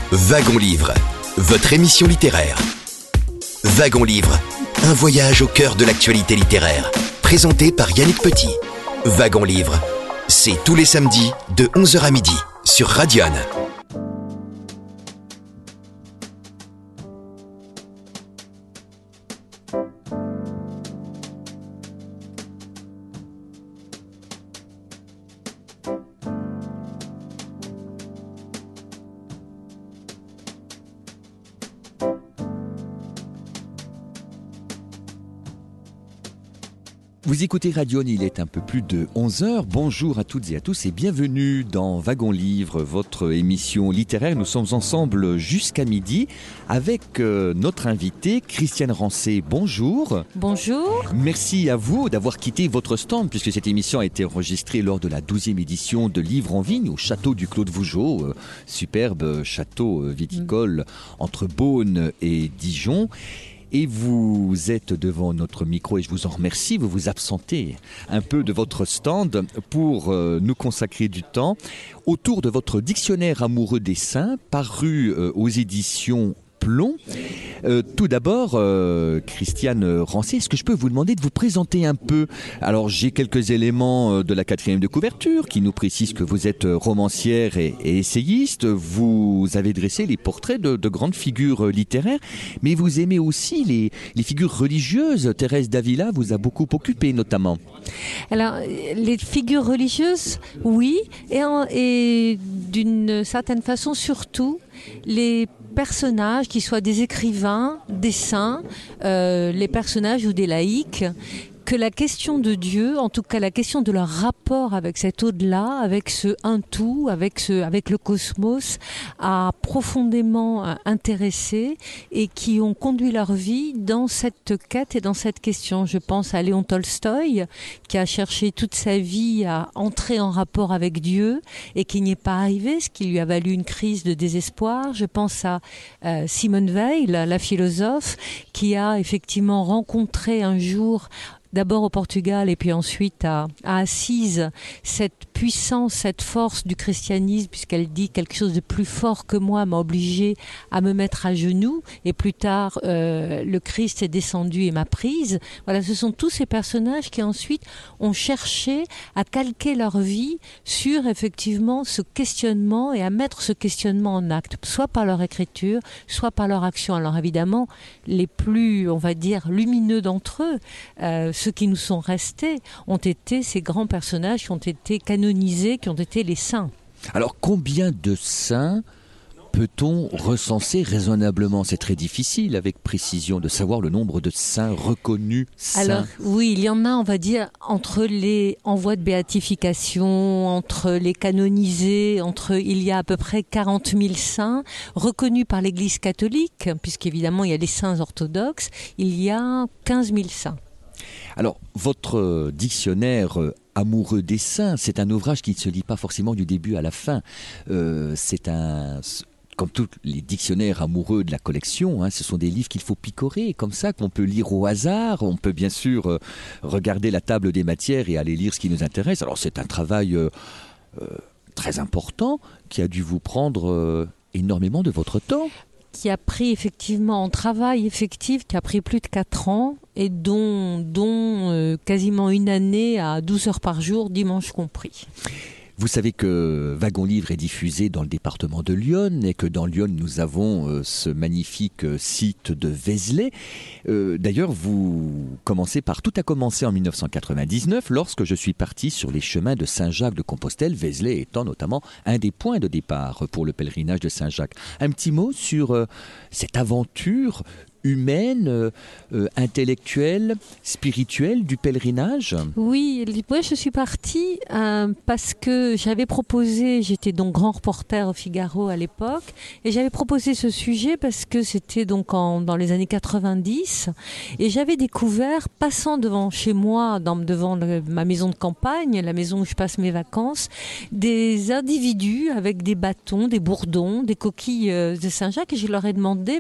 Wagon Livre, votre émission littéraire. Wagon Livre, un voyage au cœur de l'actualité littéraire. Présenté par Yannick Petit. Wagon Livre, c'est tous les samedis de 11h à midi sur Radion. Vous écoutez Radion, il est un peu plus de 11h. Bonjour à toutes et à tous et bienvenue dans Wagon Livre, votre émission littéraire. Nous sommes ensemble jusqu'à midi avec notre invitée Christiane Rancé. Bonjour. Bonjour. Merci à vous d'avoir quitté votre stand puisque cette émission a été enregistrée lors de la 12e édition de Livres en Vigne au château du Clos de Vougeot, superbe château viticole entre Beaune et Dijon. Et vous êtes devant notre micro et je vous en remercie, vous vous absentez un peu de votre stand pour nous consacrer du temps autour de votre dictionnaire amoureux des saints paru aux éditions Plomb. Tout d'abord, Christiane Rancé, est-ce que je peux vous demander de vous présenter un peu? Alors, j'ai quelques éléments de la 4e de couverture qui nous précisent que vous êtes romancière et essayiste. Vous avez dressé les portraits de grandes figures littéraires, mais vous aimez aussi les figures religieuses. Thérèse d'Avila vous a beaucoup occupé, notamment. Alors, les figures religieuses, oui, et d'une certaine façon, surtout, les personnages, qui soient des écrivains, des saints, les personnages ou des laïcs, que la question de Dieu, en tout cas la question de leur rapport avec cet au-delà, avec ce un tout, avec le cosmos, a profondément intéressé et qui ont conduit leur vie dans cette quête et dans cette question. Je pense à Léon Tolstoï, qui a cherché toute sa vie à entrer en rapport avec Dieu et qui n'y est pas arrivé, ce qui lui a valu une crise de désespoir. Je pense à Simone Weil, la philosophe, qui a effectivement rencontré un jour, d'abord au Portugal et puis ensuite à Assise, cette puissance, cette force du christianisme, puisqu'elle dit quelque chose de plus fort que moi m'a obligé à me mettre à genoux, et plus tard le Christ est descendu et m'a prise. Voilà, ce sont tous ces personnages qui ensuite ont cherché à calquer leur vie sur effectivement ce questionnement et à mettre ce questionnement en acte, soit par leur écriture, soit par leur action. Alors évidemment, les plus, on va dire, lumineux d'entre eux, ceux qui nous sont restés, ont été ces grands personnages qui ont été canonisés, qui ont été les saints. Alors, combien de saints peut-on recenser raisonnablement? C'est très difficile avec précision de savoir le nombre de saints reconnus saints. Alors oui, il y en a, on va dire, entre les envois de béatification, entre les canonisés, il y a à peu près 40 000 saints reconnus par l'Église catholique, puisqu'évidemment il y a les saints orthodoxes, il y a 15 000 saints. Alors, votre dictionnaire amoureux des saints, c'est un ouvrage qui ne se lit pas forcément du début à la fin. Comme tous les dictionnaires amoureux de la collection, ce sont des livres qu'il faut picorer, comme ça, qu'on peut lire au hasard. On peut bien sûr regarder la table des matières et aller lire ce qui nous intéresse. Alors, c'est un travail très important qui a dû vous prendre énormément de votre temps. Qui a pris effectivement en travail effectif, qui a pris plus de 4 ans et dont quasiment une année à 12 heures par jour, dimanche compris. Vous savez que Wagon Livre est diffusé dans le département de l'Yonne et que dans l'Yonne, nous avons ce magnifique site de Vézelay. D'ailleurs, tout a commencé en 1999 lorsque je suis parti sur les chemins de Saint-Jacques de Compostelle, Vézelay étant notamment un des points de départ pour le pèlerinage de Saint-Jacques. Un petit mot sur cette aventure humaine, intellectuelle, spirituelle du pèlerinage? Oui, je suis partie parce que j'avais proposé, j'étais donc grand reporter au Figaro à l'époque, et j'avais proposé ce sujet parce que c'était donc dans les années 90, et j'avais découvert, passant devant chez moi, devant ma maison de campagne, la maison où je passe mes vacances, des individus avec des bâtons, des bourdons, des coquilles de Saint-Jacques, et je leur ai demandé, mais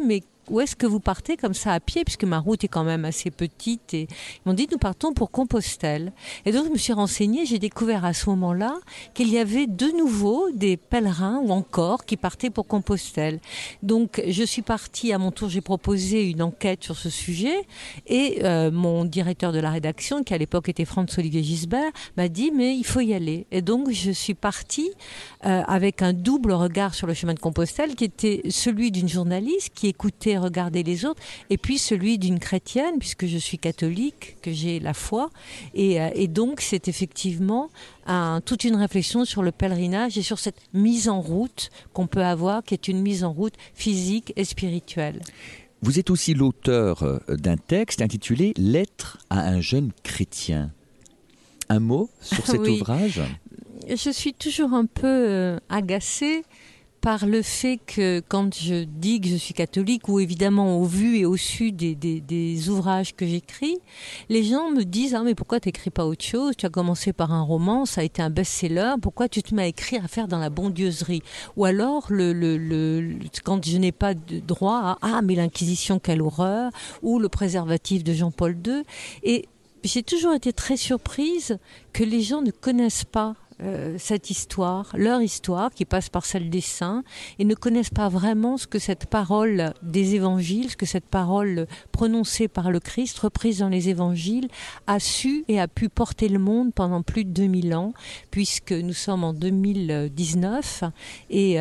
où est-ce que vous partez comme ça à pied, puisque ma route est quand même assez petite. Et ils m'ont dit, nous partons pour Compostelle. Et donc je me suis renseignée, j'ai découvert à ce moment-là qu'il y avait de nouveau des pèlerins ou encore qui partaient pour Compostelle. Donc je suis partie, à mon tour, j'ai proposé une enquête sur ce sujet et mon directeur de la rédaction, qui à l'époque était Franz-Olivier Gisbert, m'a dit, mais il faut y aller. Et donc je suis partie avec un double regard sur le chemin de Compostelle, qui était celui d'une journaliste qui écoutait, regardait les autres, et puis celui d'une chrétienne, puisque je suis catholique, que j'ai la foi. Et donc, c'est effectivement toute une réflexion sur le pèlerinage et sur cette mise en route qu'on peut avoir, qui est une mise en route physique et spirituelle. Vous êtes aussi l'auteur d'un texte intitulé « Lettre à un jeune chrétien ». Un mot sur cet ouvrage ? Je suis toujours un peu agacée par le fait que quand je dis que je suis catholique, ou évidemment au vu et au su des ouvrages que j'écris, les gens me disent « Ah mais pourquoi tu n'écris pas autre chose ? Tu as commencé par un roman, ça a été un best-seller, pourquoi tu te mets à écrire, à faire dans la bondieuserie ?» Ou alors, quand je n'ai pas de droit à « Ah mais l'Inquisition, quelle horreur !» ou le préservatif de Jean-Paul II. Et j'ai toujours été très surprise que les gens ne connaissent pas cette histoire, leur histoire qui passe par celle des saints, et ne connaissent pas vraiment ce que cette parole des évangiles, ce que cette parole prononcée par le Christ, reprise dans les évangiles, a su et a pu porter le monde pendant plus de 2000 ans, puisque nous sommes en 2019, et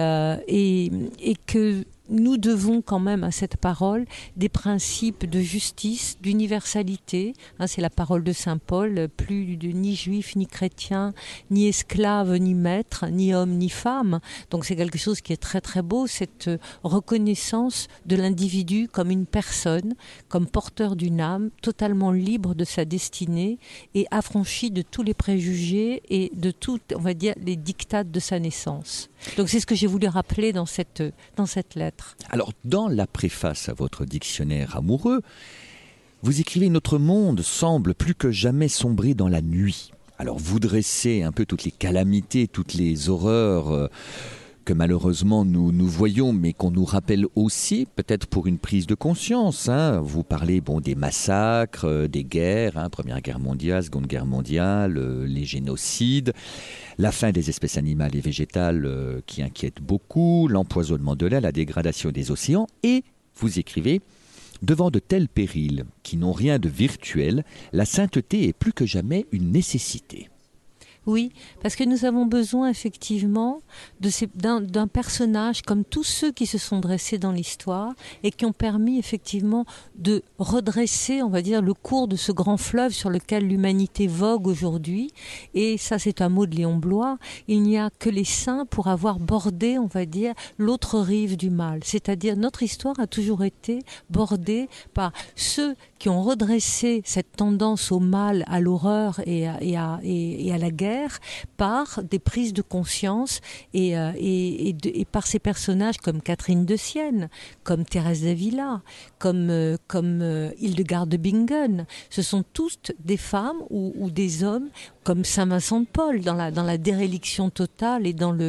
que nous devons quand même à cette parole des principes de justice, d'universalité. C'est la parole de Saint Paul, plus de ni juif, ni chrétien, ni esclave, ni maître, ni homme, ni femme. Donc c'est quelque chose qui est très très beau, cette reconnaissance de l'individu comme une personne, comme porteur d'une âme, totalement libre de sa destinée et affranchi de tous les préjugés et de toutes, on va dire, les dictates de sa naissance. Donc c'est ce que j'ai voulu rappeler dans cette lettre. Alors, dans la préface à votre dictionnaire amoureux, vous écrivez « Notre monde semble plus que jamais sombrer dans la nuit ». Alors, vous dressez un peu toutes les calamités, toutes les horreurs que malheureusement nous voyons, mais qu'on nous rappelle aussi, peut-être pour une prise de conscience. Vous parlez des massacres, des guerres, Première Guerre mondiale, Seconde Guerre mondiale, les génocides, la fin des espèces animales et végétales qui inquiètent beaucoup, l'empoisonnement de l'air, la dégradation des océans, et vous écrivez « Devant de tels périls qui n'ont rien de virtuel, la sainteté est plus que jamais une nécessité ». Oui, parce que nous avons besoin effectivement d'un personnage comme tous ceux qui se sont dressés dans l'histoire et qui ont permis effectivement de redresser, on va dire, le cours de ce grand fleuve sur lequel l'humanité vogue aujourd'hui. Et ça, c'est un mot de Léon Bloy. Il n'y a que les saints pour avoir bordé, on va dire, l'autre rive du mal. C'est-à-dire, notre histoire a toujours été bordée par ceux qui ont redressé cette tendance au mal, à l'horreur et à la guerre, par des prises de conscience et par ces personnages comme Catherine de Sienne, comme Thérèse d'Avila, comme Hildegarde de Bingen. Ce sont toutes des femmes ou des hommes comme Saint Vincent de Paul dans la déréliction totale et dans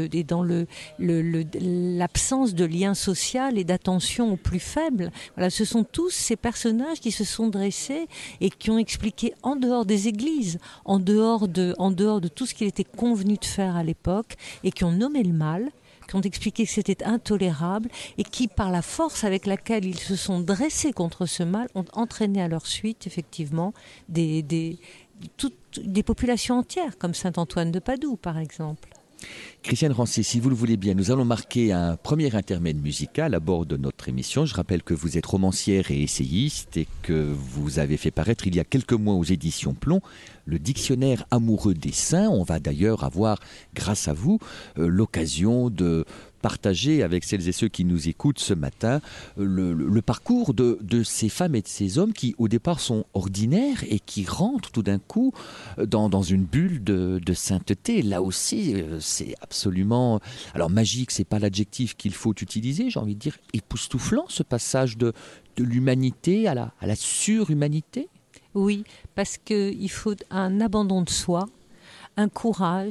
l'absence de lien social et d'attention aux plus faibles. Voilà, ce sont tous ces personnages qui se sont dressés et qui ont expliqué en dehors des églises, en dehors de tout ce qu'il était convenu de faire à l'époque, et qui ont nommé le mal, qui ont expliqué que c'était intolérable, et qui, par la force avec laquelle ils se sont dressés contre ce mal, ont entraîné à leur suite, effectivement, des populations entières, comme Saint-Antoine de Padoue, par exemple. Christiane Rancé, si vous le voulez bien, nous allons marquer un premier intermède musical à bord de notre émission. Je rappelle que vous êtes romancière et essayiste et que vous avez fait paraître il y a quelques mois aux éditions Plomb le dictionnaire amoureux des saints. On va d'ailleurs avoir, grâce à vous, l'occasion de partager avec celles et ceux qui nous écoutent ce matin le parcours de ces femmes et de ces hommes qui au départ sont ordinaires et qui rentrent tout d'un coup dans une bulle de sainteté. Là aussi, c'est absolument... Alors magique, c'est pas l'adjectif qu'il faut utiliser, j'ai envie de dire époustouflant, ce passage de l'humanité à la surhumanité. Oui, parce qu'il faut un abandon de soi, un courage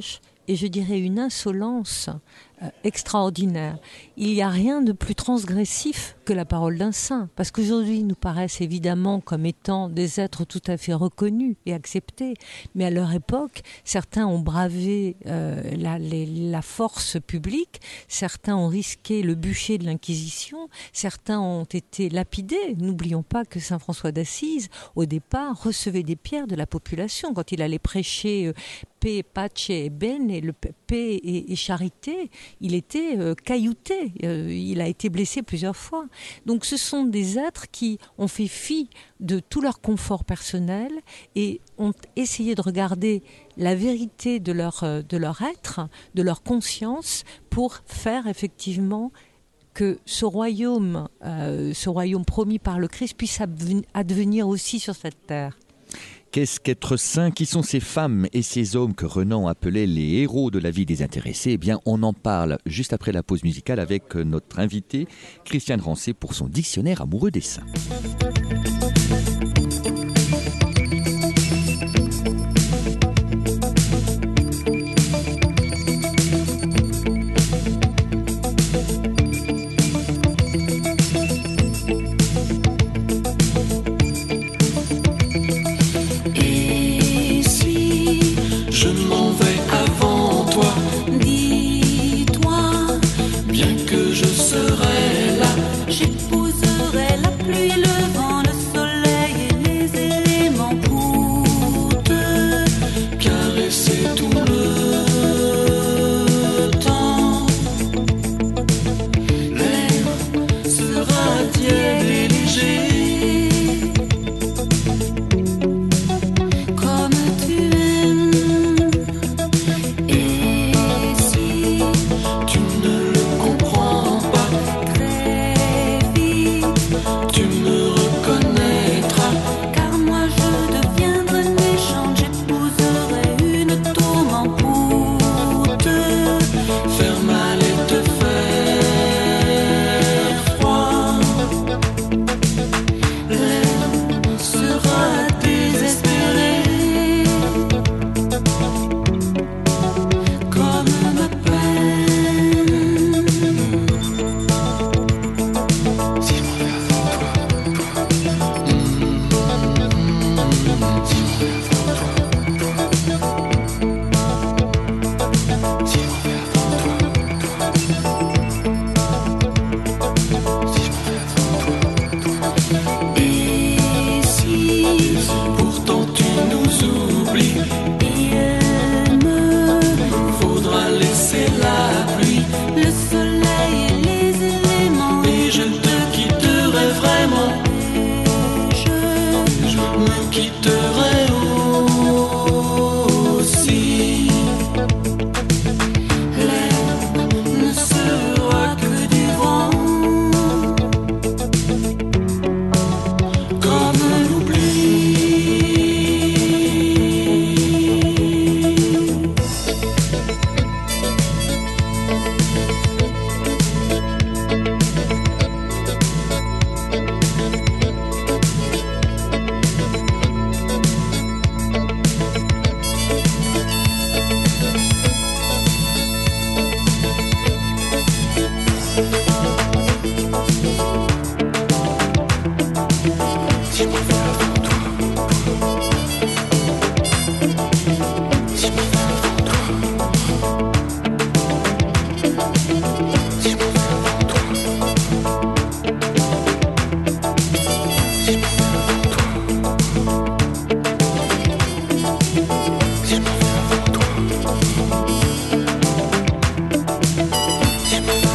et je dirais une insolence extraordinaire. Il n'y a rien de plus transgressif que la parole d'un saint, parce qu'aujourd'hui ils nous paraissent évidemment comme étant des êtres tout à fait reconnus et acceptés, mais à leur époque, certains ont bravé la force publique, certains ont risqué le bûcher de l'Inquisition, certains ont été lapidés. N'oublions pas que saint François d'Assise, au départ, recevait des pierres de la population quand il allait prêcher paix, pace et bene, et le paix et charité. Il était caillouté, il a été blessé plusieurs fois. Donc ce sont des êtres qui ont fait fi de tout leur confort personnel et ont essayé de regarder la vérité de leur être, de leur conscience, pour faire effectivement que ce royaume promis par le Christ puisse advenir aussi sur cette terre. Qu'est-ce qu'être saint? Qui sont ces femmes et ces hommes que Renan appelait les héros de la vie des intéressés? Eh bien, on en parle juste après la pause musicale avec notre invité, Christiane Rancé, pour son dictionnaire amoureux des saints. J'épouserai la pluie, le vent, le soleil et les éléments pour te caresser tout le temps. L'air sera tiède et léger, comme tu aimes. Et si tu ne le comprends pas, tu me reconnaîtras, car moi je deviendrai méchante, j'épouserai une tourmente pour te faire mal et te faire froid. L'air sera désespéré, comme ma peine. Si je m'en vais avant toi, si je m'en vais avant toi, si je m'en vais avant toi, si je m'en vais avant toi, et si pourtant tu nous oublies, faudra laisser la pluie, le soleil et les éléments, et je te quitterai vraiment, je me quitterai aussi. L'air ne sera que du vent, comme l'oubli. Si je m'en vais avant toi, si je m'en vais avant toi, si je m'en vais avant toi, si je m'en vais avant toi, si je m'en vais avant toi, si je m'en vais avant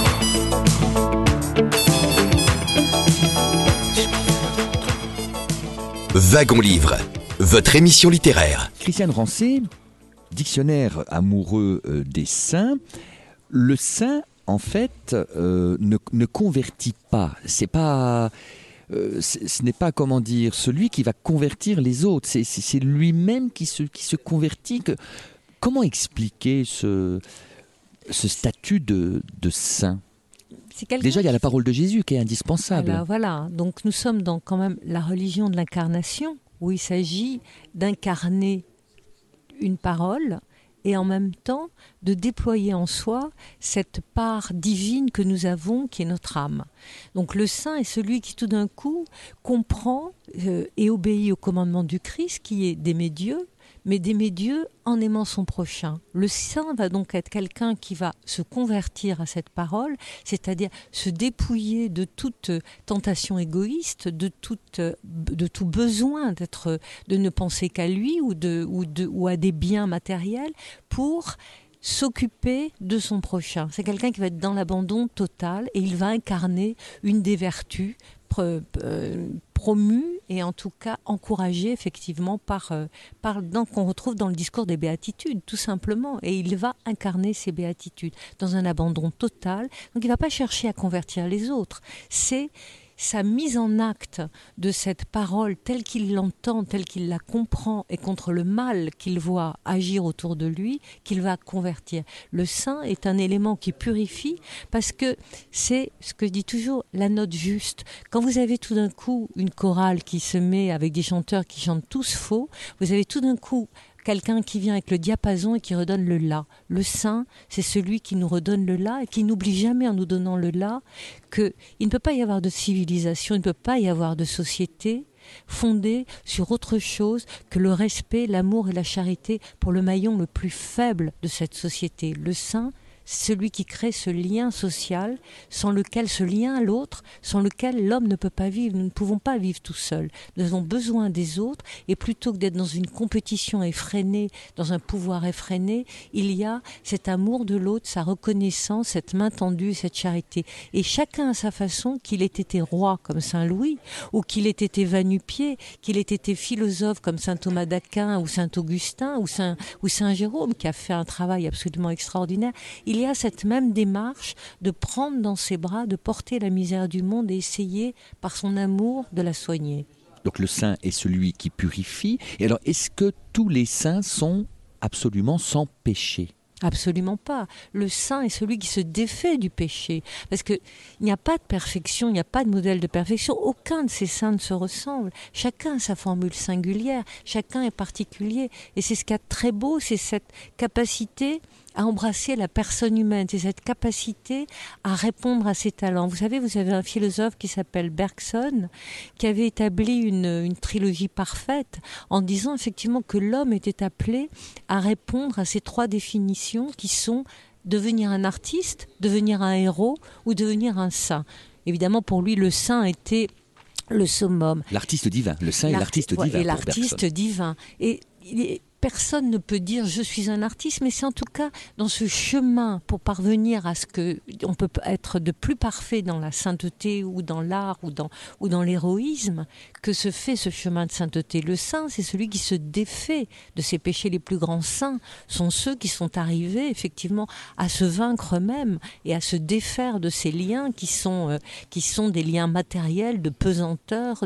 Wagon Livre, votre émission littéraire. Christiane Rancé, dictionnaire amoureux des saints. Le saint, en fait, ne convertit pas. C'est pas, ce n'est pas, comment dire, celui qui va convertir les autres. C'est lui-même qui se convertit. Comment expliquer ce statut de saint? Déjà, il y a la parole de Jésus qui est indispensable. Voilà. Donc nous sommes dans quand même la religion de l'incarnation, où il s'agit d'incarner une parole et en même temps de déployer en soi cette part divine que nous avons, qui est notre âme. Donc le saint est celui qui tout d'un coup comprend et obéit au commandement du Christ, qui est d'aimer Dieu, mais d'aimer Dieu en aimant son prochain. Le saint va donc être quelqu'un qui va se convertir à cette parole, c'est-à-dire se dépouiller de toute tentation égoïste, de tout besoin de ne penser qu'à lui ou à des biens matériels pour s'occuper de son prochain. C'est quelqu'un qui va être dans l'abandon total et il va incarner une des vertus promu et en tout cas encouragé effectivement qu'on retrouve dans le discours des béatitudes, tout simplement. Et il va incarner ces béatitudes dans un abandon total. Donc il ne va pas chercher à convertir les autres. C'est sa mise en acte de cette parole telle qu'il l'entend, telle qu'il la comprend, et contre le mal qu'il voit agir autour de lui, qu'il va convertir. Le saint est un élément qui purifie, parce que c'est ce que je dis toujours, la note juste. Quand vous avez tout d'un coup une chorale qui se met avec des chanteurs qui chantent tous faux, vous avez tout d'un coup quelqu'un qui vient avec le diapason et qui redonne le la. Le saint, c'est celui qui nous redonne le la et qui n'oublie jamais en nous donnant le la qu'il ne peut pas y avoir de civilisation, il ne peut pas y avoir de société fondée sur autre chose que le respect, l'amour et la charité pour le maillon le plus faible de cette société. Le saint, celui qui crée ce lien social, sans lequel, ce lien à l'autre, sans lequel l'homme ne peut pas vivre. Nous ne pouvons pas vivre tout seuls. Nous avons besoin des autres, et plutôt que d'être dans une compétition effrénée, dans un pouvoir effréné, il y a cet amour de l'autre, sa reconnaissance, cette main tendue, cette charité. Et chacun à sa façon, qu'il ait été roi comme Saint Louis, ou qu'il ait été va-nu-pied, qu'il ait été philosophe comme Saint Thomas d'Aquin, ou Saint Augustin, ou Saint Jérôme, qui a fait un travail absolument extraordinaire. Il y a cette même démarche de prendre dans ses bras, de porter la misère du monde et essayer, par son amour, de la soigner. Donc le saint est celui qui purifie. Et alors, est-ce que tous les saints sont absolument sans péché ? Absolument pas. Le saint est celui qui se défait du péché. Parce qu'il n'y a pas de perfection, il n'y a pas de modèle de perfection. Aucun de ces saints ne se ressemble. Chacun a sa formule singulière, chacun est particulier. Et c'est ce qu'il y a de très beau, c'est cette capacité à embrasser la personne humaine, c'est cette capacité à répondre à ses talents. Vous savez, vous avez un philosophe qui s'appelle Bergson, qui avait établi une trilogie parfaite en disant effectivement que l'homme était appelé à répondre à ces trois définitions qui sont devenir un artiste, devenir un héros ou devenir un saint. Évidemment, pour lui, le saint était le summum. L'artiste divin, le saint est l'artiste divin. Et l'artiste divin. Et personne ne peut dire je suis un artiste, mais c'est en tout cas dans ce chemin pour parvenir à ce que on peut être de plus parfait dans la sainteté ou dans l'art ou dans l'héroïsme que se fait ce chemin de sainteté. Le saint, c'est celui qui se défait de ses péchés. Les plus grands saints sont ceux qui sont arrivés effectivement à se vaincre eux-mêmes et à se défaire de ces liens qui sont des liens matériels, de pesanteur,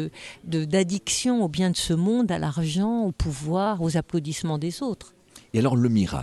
d'addiction aux biens de ce monde, à l'argent, au pouvoir, aux applaudissements des autres. Et alors le miracle ?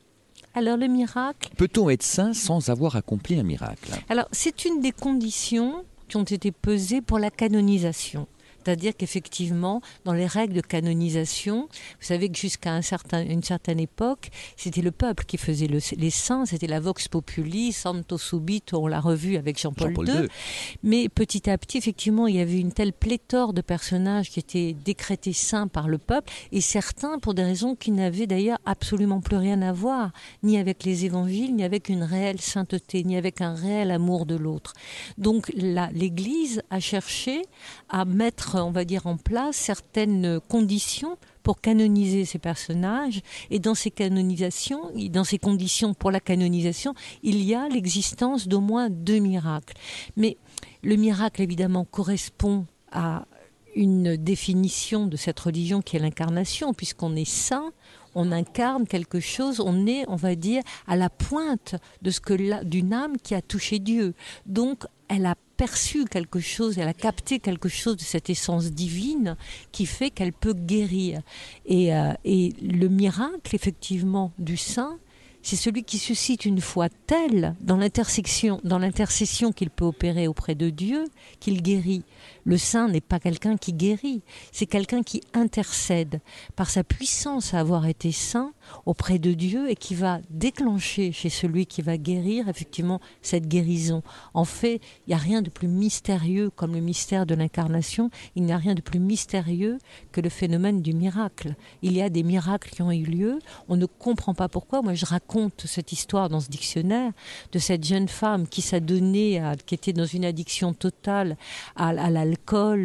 Alors le miracle... Peut-on être saint sans avoir accompli un miracle ? Alors c'est une des conditions qui ont été pesées pour la canonisation. C'est-à-dire qu'effectivement, dans les règles de canonisation, vous savez que jusqu'à une certaine époque, c'était le peuple qui faisait les saints, c'était la vox populi, santo subito, on l'a revu avec Jean-Paul II. Mais petit à petit, effectivement, il y avait une telle pléthore de personnages qui étaient décrétés saints par le peuple, et certains pour des raisons qui n'avaient d'ailleurs absolument plus rien à voir, ni avec les évangiles, ni avec une réelle sainteté, ni avec un réel amour de l'autre. Donc là, l'Église a cherché à mettre, on va dire, en place certaines conditions pour canoniser ces personnages. Et dans ces canonisations, dans ces conditions pour la canonisation, il y a l'existence d'au moins 2 miracles. Mais le miracle, évidemment, correspond à une définition de cette religion qui est l'incarnation, puisqu'on est saint, on incarne quelque chose, on est, on va dire, à la pointe de d'une âme qui a touché Dieu. Donc, elle a perçu quelque chose, elle a capté quelque chose de cette essence divine qui fait qu'elle peut guérir. Et le miracle, effectivement, du saint, c'est celui qui suscite une foi telle dans l'intercession qu'il peut opérer auprès de Dieu, qu'il guérit. Le saint n'est pas quelqu'un qui guérit, c'est quelqu'un qui intercède par sa puissance à avoir été saint auprès de Dieu et qui va déclencher chez celui qui va guérir effectivement cette guérison. En fait, il n'y a rien de plus mystérieux comme le mystère de l'incarnation, il n'y a rien de plus mystérieux que le phénomène du miracle. Il y a des miracles qui ont eu lieu, on ne comprend pas pourquoi. Moi, je raconte cette histoire dans ce dictionnaire de cette jeune femme qui s'est donnée, qui était dans une addiction totale à l'alcool,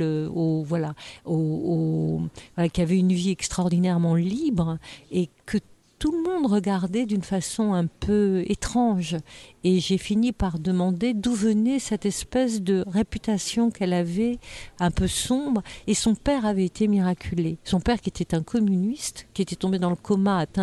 qui avait une vie extraordinairement libre et que tout le monde regardait d'une façon un peu étrange. Et j'ai fini par demander d'où venait cette espèce de réputation qu'elle avait, un peu sombre. Et son père avait été miraculé. Son père, qui était un communiste, qui était tombé dans le coma atteint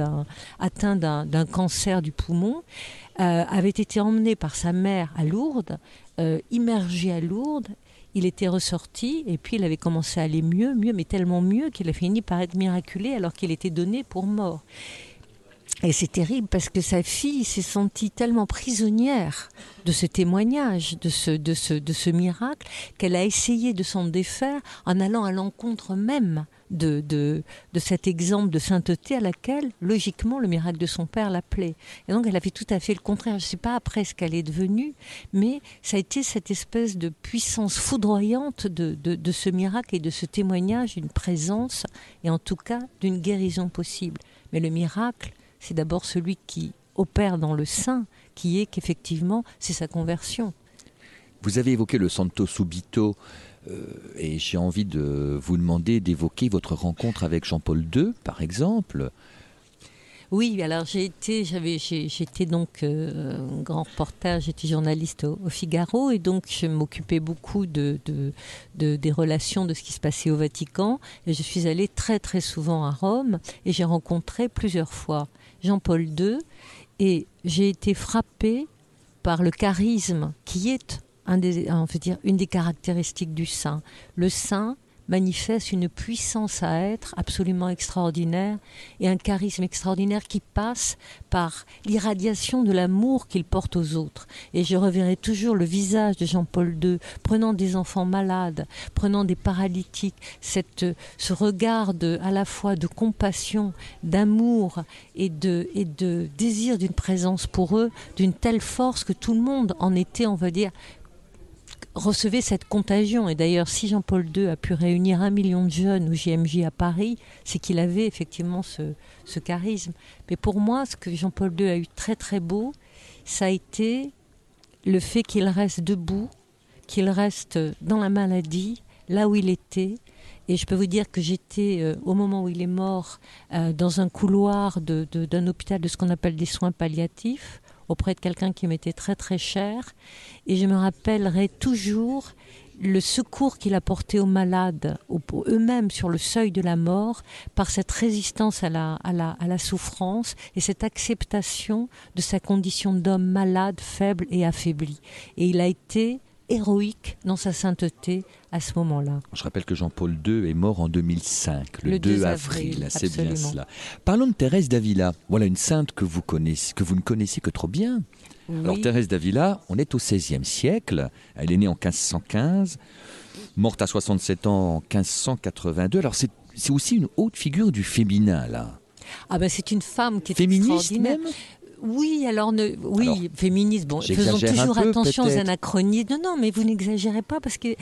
d'un cancer du poumon, avait été emmené par sa mère à Lourdes, immergé à Lourdes. Il était ressorti et puis il avait commencé à aller mieux, mais tellement mieux qu'il a fini par être miraculé alors qu'il était donné pour mort. Et c'est terrible parce que sa fille s'est sentie tellement prisonnière de ce témoignage, de ce miracle, qu'elle a essayé de s'en défaire en allant à l'encontre même de cet exemple de sainteté à laquelle, logiquement, le miracle de son père l'appelait. Et donc, elle a fait tout à fait le contraire. Je ne sais pas après ce qu'elle est devenue, mais ça a été cette espèce de puissance foudroyante de ce miracle et de ce témoignage d'une présence, et en tout cas, d'une guérison possible. Mais le miracle, c'est d'abord celui qui opère dans le saint, qui est qu'effectivement, c'est sa conversion. Vous avez évoqué le Santo Subito et j'ai envie de vous demander d'évoquer votre rencontre avec Jean-Paul II, par exemple. Oui, alors j'étais donc grand reporter, j'étais journaliste au Figaro et donc je m'occupais beaucoup des relations de ce qui se passait au Vatican et je suis allée très très souvent à Rome et j'ai rencontré plusieurs fois Jean-Paul II et j'ai été frappée par le charisme qui est une des caractéristiques du saint. Le saint manifeste une puissance à être absolument extraordinaire et un charisme extraordinaire qui passe par l'irradiation de l'amour qu'il porte aux autres. Et je reverrai toujours le visage de Jean-Paul II prenant des enfants malades, prenant des paralytiques, ce regard à la fois de compassion, d'amour et de désir d'une présence pour eux, d'une telle force que tout le monde en était, on va dire, recevait cette contagion. Et d'ailleurs, si Jean-Paul II a pu réunir 1 million de jeunes au JMJ à Paris, c'est qu'il avait effectivement ce charisme. Mais pour moi, ce que Jean-Paul II a eu très très beau, ça a été le fait qu'il reste debout, qu'il reste dans la maladie, là où il était. Et je peux vous dire que j'étais, au moment où il est mort, dans un couloir d'un hôpital de ce qu'on appelle des soins palliatifs, auprès de quelqu'un qui m'était très très cher. Et je me rappellerai toujours le secours qu'il apportait aux malades, eux-mêmes sur le seuil de la mort, par cette résistance à la souffrance et cette acceptation de sa condition d'homme malade, faible et affaibli. Et il a été héroïque dans sa sainteté à ce moment-là. Je rappelle que Jean-Paul II est mort en 2005, le 2 avril. C'est absolument. bien cela. Parlons de Thérèse d'Avila. Voilà une sainte que vous ne connaissez que trop bien. Oui. Alors Thérèse d'Avila, on est au XVIe siècle. Elle est née en 1515, morte à 67 ans en 1582. Alors c'est aussi une haute figure du féminin, là. Ah ben c'est une femme qui est féministe extraordinaire. Même. Oui, alors féministe. Bon, faisons j'exagère toujours un peu, attention aux peut-être. anachronismes. Non, mais vous n'exagérez pas parce que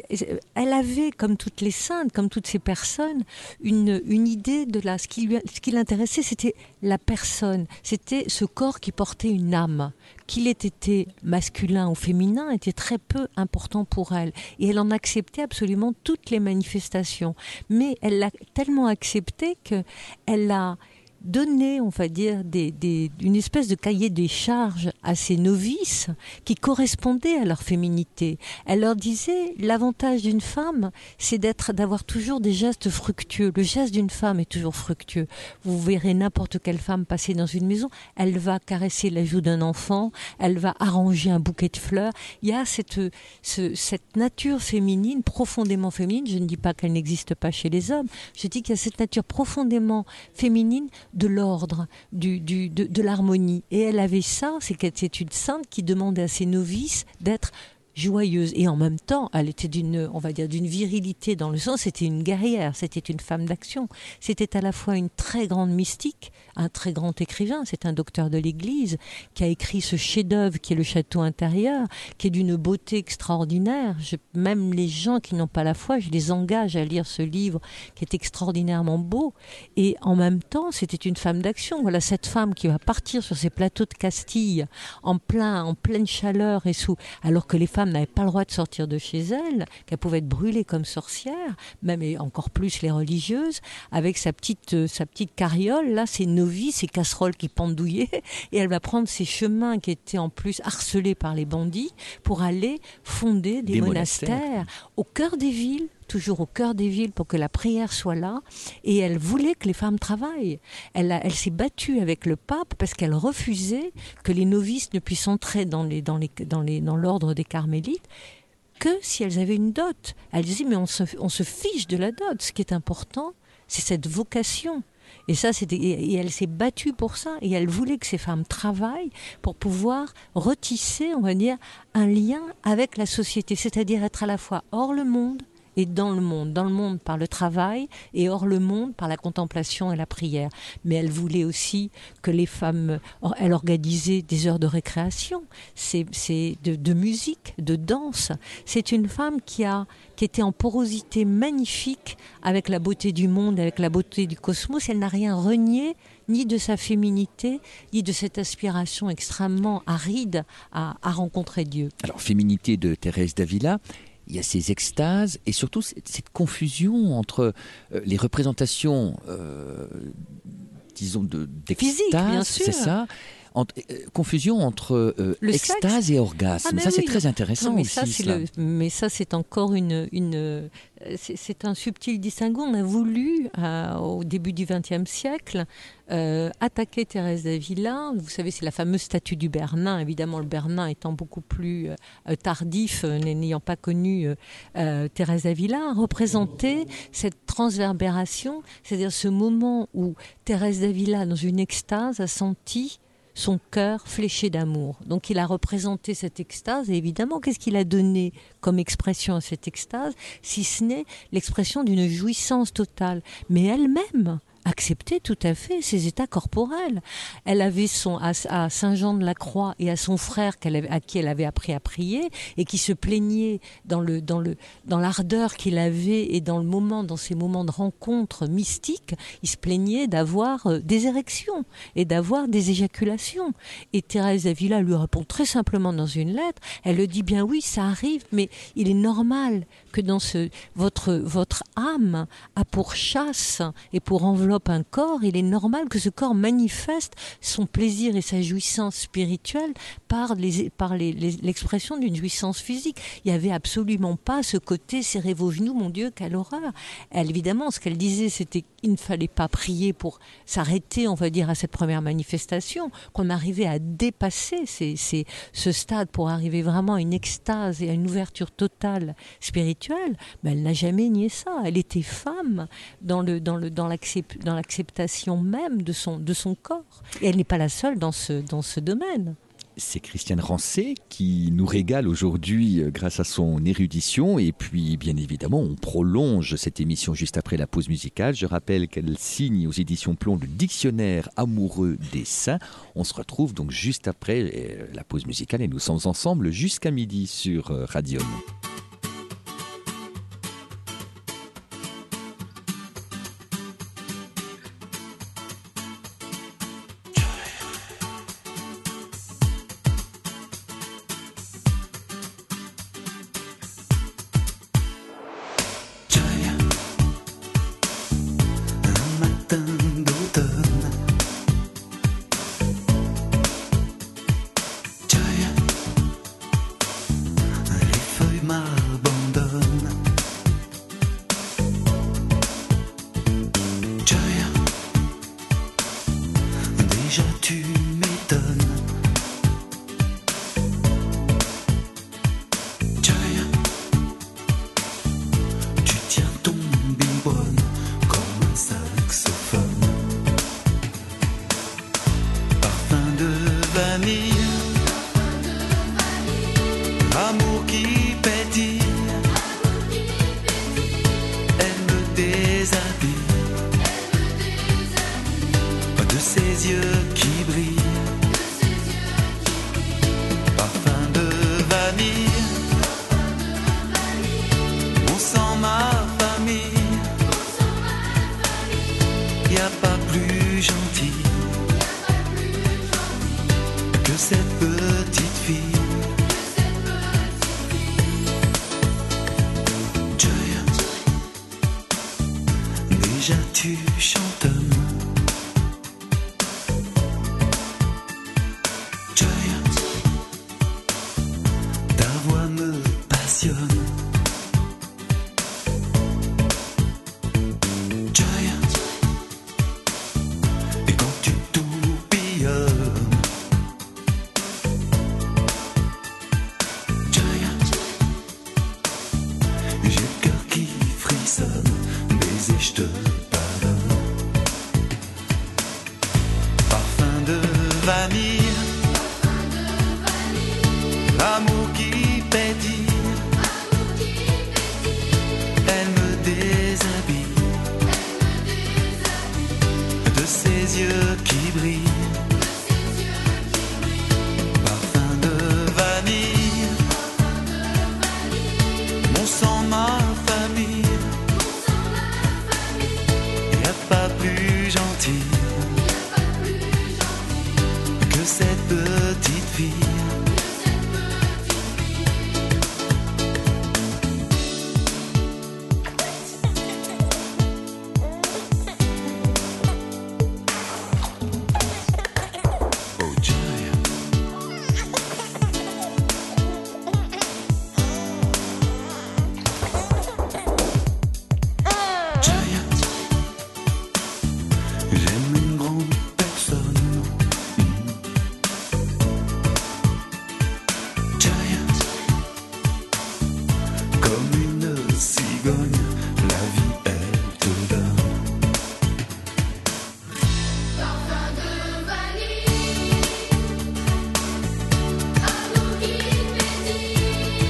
elle avait, comme toutes les saintes, comme toutes ces personnes, une idée de ce qui l'intéressait, c'était la personne, c'était ce corps qui portait une âme. Qu'il ait été masculin ou féminin était très peu important pour elle. Et elle en acceptait absolument toutes les manifestations. Mais elle l'a tellement accepté qu'elle a donner, on va dire, une espèce de cahier des charges à ces novices qui correspondait à leur féminité. Elle leur disait, l'avantage d'une femme, c'est d'avoir toujours des gestes fructueux. Le geste d'une femme est toujours fructueux. Vous verrez n'importe quelle femme passer dans une maison, elle va caresser la joue d'un enfant, elle va arranger un bouquet de fleurs. Il y a cette nature féminine, profondément féminine. Je ne dis pas qu'elle n'existe pas chez les hommes. Je dis qu'il y a cette nature profondément féminine de l'ordre, de l'harmonie. Et elle avait ça, c'est qu'elle était une sainte qui demandait à ses novices d'être joyeuse, et en même temps elle était on va dire d'une virilité, dans le sens c'était une guerrière, c'était une femme d'action, c'était à la fois une très grande mystique, un très grand écrivain, c'est un docteur de l'église qui a écrit ce chef-d'œuvre qui est le château intérieur, qui est d'une beauté extraordinaire. Même les gens qui n'ont pas la foi, je les engage à lire ce livre qui est extraordinairement beau. Et en même temps c'était une femme d'action. Voilà cette femme qui va partir sur ces plateaux de Castille en pleine chaleur et alors que les femmes n'avaient pas le droit de sortir de chez elles, qu'elles pouvaient être brûlées comme sorcières, même et encore plus les religieuses, avec sa petite carriole, là, ses novices, ses casseroles qui pendouillaient, et elle va prendre ces chemins qui étaient en plus harcelés par les bandits pour aller fonder des monastères au cœur des villes, toujours au cœur des villes, pour que la prière soit là. Et elle voulait que les femmes travaillent. Elle s'est battue avec le pape parce qu'elle refusait que les novices ne puissent entrer dans l'ordre des carmélites que si elles avaient une dot. Elle disait, mais on se fiche de la dot. Ce qui est important, c'est cette vocation. Et et elle s'est battue pour ça, et elle voulait que ces femmes travaillent pour pouvoir retisser, on va dire, un lien avec la société, c'est-à-dire être à la fois hors le monde et dans le monde par le travail, et hors le monde par la contemplation et la prière. Mais elle voulait aussi que les femmes, elle organisait des heures de récréation, de musique, de danse. C'est une femme qui était en porosité magnifique avec la beauté du monde, avec la beauté du cosmos. Elle n'a rien renié, ni de sa féminité, ni de cette aspiration extrêmement aride à rencontrer Dieu. Alors, féminité de Thérèse d'Avila, il y a ces extases et surtout cette confusion entre les représentations, disons, d'extase, c'est ça, confusion entre extase et orgasme. Ça, c'est très intéressant aussi. Mais ça, c'est encore c'est un subtil distinguo. On a voulu, au début du XXe siècle, attaquer Thérèse d'Avila. Vous savez, c'est la fameuse statue du Bernin. Évidemment, le Bernin étant beaucoup plus tardif, n'ayant pas connu Thérèse d'Avila, représentait cette transverbération, c'est-à-dire ce moment où Thérèse d'Avila, dans une extase, a senti son cœur fléché d'amour. Donc il a représenté cette extase, et évidemment, qu'est-ce qu'il a donné comme expression à cette extase, si ce n'est l'expression d'une jouissance totale. Mais elle-même acceptait tout à fait ses états corporels. Elle avait à Saint-Jean-de-la-Croix et à son frère à qui elle avait appris à prier, et qui se plaignait dans l'ardeur qu'il avait et dans ces moments de rencontre mystique, il se plaignait d'avoir des érections et d'avoir des éjaculations. Et Thérèse d'Avila lui répond très simplement dans une lettre. Elle le dit, bien oui, ça arrive, mais il est normal que dans votre âme a pour chasse et pour enveloppe un corps, il est normal que ce corps manifeste son plaisir et sa jouissance spirituelle par l'expression d'une jouissance physique. Il n'y avait absolument pas ce côté « serrez vos genoux, mon Dieu, quelle horreur !» Elle, évidemment, ce qu'elle disait, c'était qu'il ne fallait pas prier pour s'arrêter, on va dire, à cette première manifestation, qu'on arrivait à dépasser ce stade pour arriver vraiment à une extase et à une ouverture totale spirituelle. Mais elle n'a jamais nié ça. Elle était femme dans l'acceptation même de son corps. Et elle n'est pas la seule dans ce domaine. C'est Christiane Rancé qui nous régale aujourd'hui grâce à son érudition. Et puis, bien évidemment, on prolonge cette émission juste après la pause musicale. Je rappelle qu'elle signe aux éditions Plomb le dictionnaire amoureux des saints. On se retrouve donc juste après la pause musicale et nous sommes ensemble jusqu'à midi sur Radium. Tiens ton bing-bong comme un saxophone. L'amour qui pétille, elle me déshabille de ses yeux qui brillent, parfum de vanille, on sent ma famille, y a pas plus gentil que cette petite fille. Déjà tu chantonnes, Joy, ta voix me passionne, Joy, et quand tu tourbillonnes, Joy, j'ai le cœur qui frissonne, baiser je te vanille, l'amour qui pétille, elle me déshabille de ses yeux qui brillent, parfum de vanille, mon sang, ma famille, y a pas plus gentil que cette petite fille. Oh Joy, Joy, j'aime une grande personne. Comme une cigogne, la vie elle te donne. Parfum de vanille, amour qui pétille,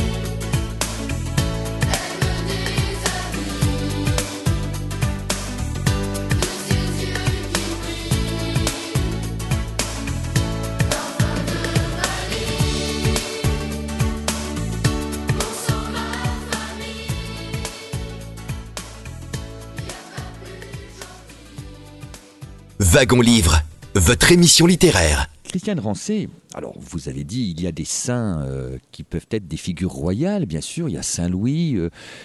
elle me déshabille de ses yeux qui brillent. Parfum de vanille, mon sang, ma famille, Wagon Livre, votre émission littéraire. Christiane Rancé, alors vous avez dit il y a des saints qui peuvent être des figures royales, bien sûr, il y a Saint-Louis,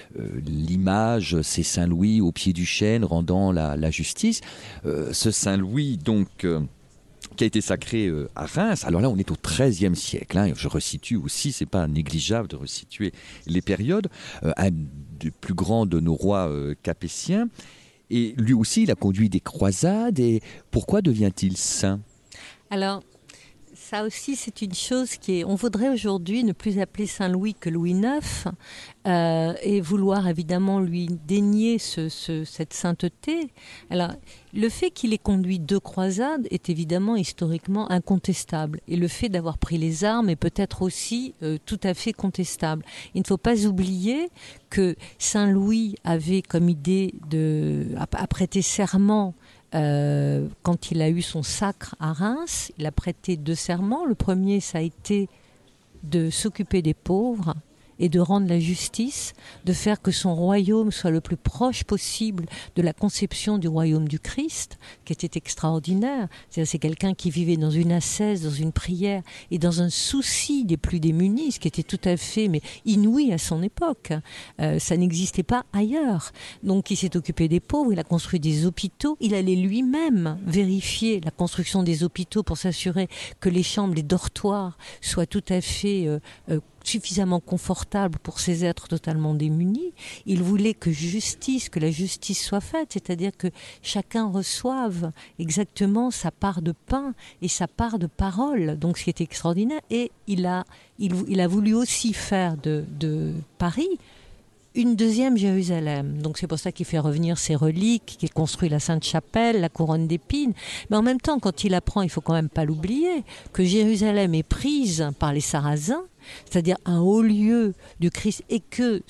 l'image c'est Saint-Louis au pied du chêne rendant la justice. Ce Saint-Louis donc qui a été sacré à Reims, alors là on est au XIIIe siècle, hein, je resitue aussi, c'est pas négligeable de resituer les périodes, un des plus grands de nos rois capétiens, et lui aussi il a conduit des croisades, et pourquoi devient-il saint ? Alors, ça aussi, c'est une chose qui est... On voudrait aujourd'hui ne plus appeler Saint-Louis que Louis IX et vouloir évidemment lui dénier cette sainteté. Alors, le fait qu'il ait conduit 2 croisades est évidemment historiquement incontestable. Et le fait d'avoir pris les armes est peut-être aussi tout à fait contestable. Il ne faut pas oublier que Saint-Louis avait comme idée à prêter serment quand il a eu son sacre à Reims. Il a prêté 2 serments. Le premier, ça a été de s'occuper des pauvres et de rendre la justice, de faire que son royaume soit le plus proche possible de la conception du royaume du Christ, qui était extraordinaire. C'est quelqu'un qui vivait dans une ascèse, dans une prière et dans un souci des plus démunis, ce qui était tout à fait inouï à son époque. Ça n'existait pas ailleurs. Donc il s'est occupé des pauvres, il a construit des hôpitaux, il allait lui-même vérifier la construction des hôpitaux pour s'assurer que les chambres, les dortoirs soient tout à fait suffisamment confortable pour ces êtres totalement démunis. Il voulait que la justice soit faite, c'est-à-dire que chacun reçoive exactement sa part de pain et sa part de parole, donc ce qui est extraordinaire. Et il a voulu aussi faire de Paris une deuxième Jérusalem. Donc c'est pour ça qu'il fait revenir ses reliques, qu'il construit la Sainte-Chapelle, la couronne d'épines. Mais en même temps, quand il apprend, il faut quand même pas l'oublier, que Jérusalem est prise par les Sarrasins c'est-à-dire un haut lieu du Christ, et que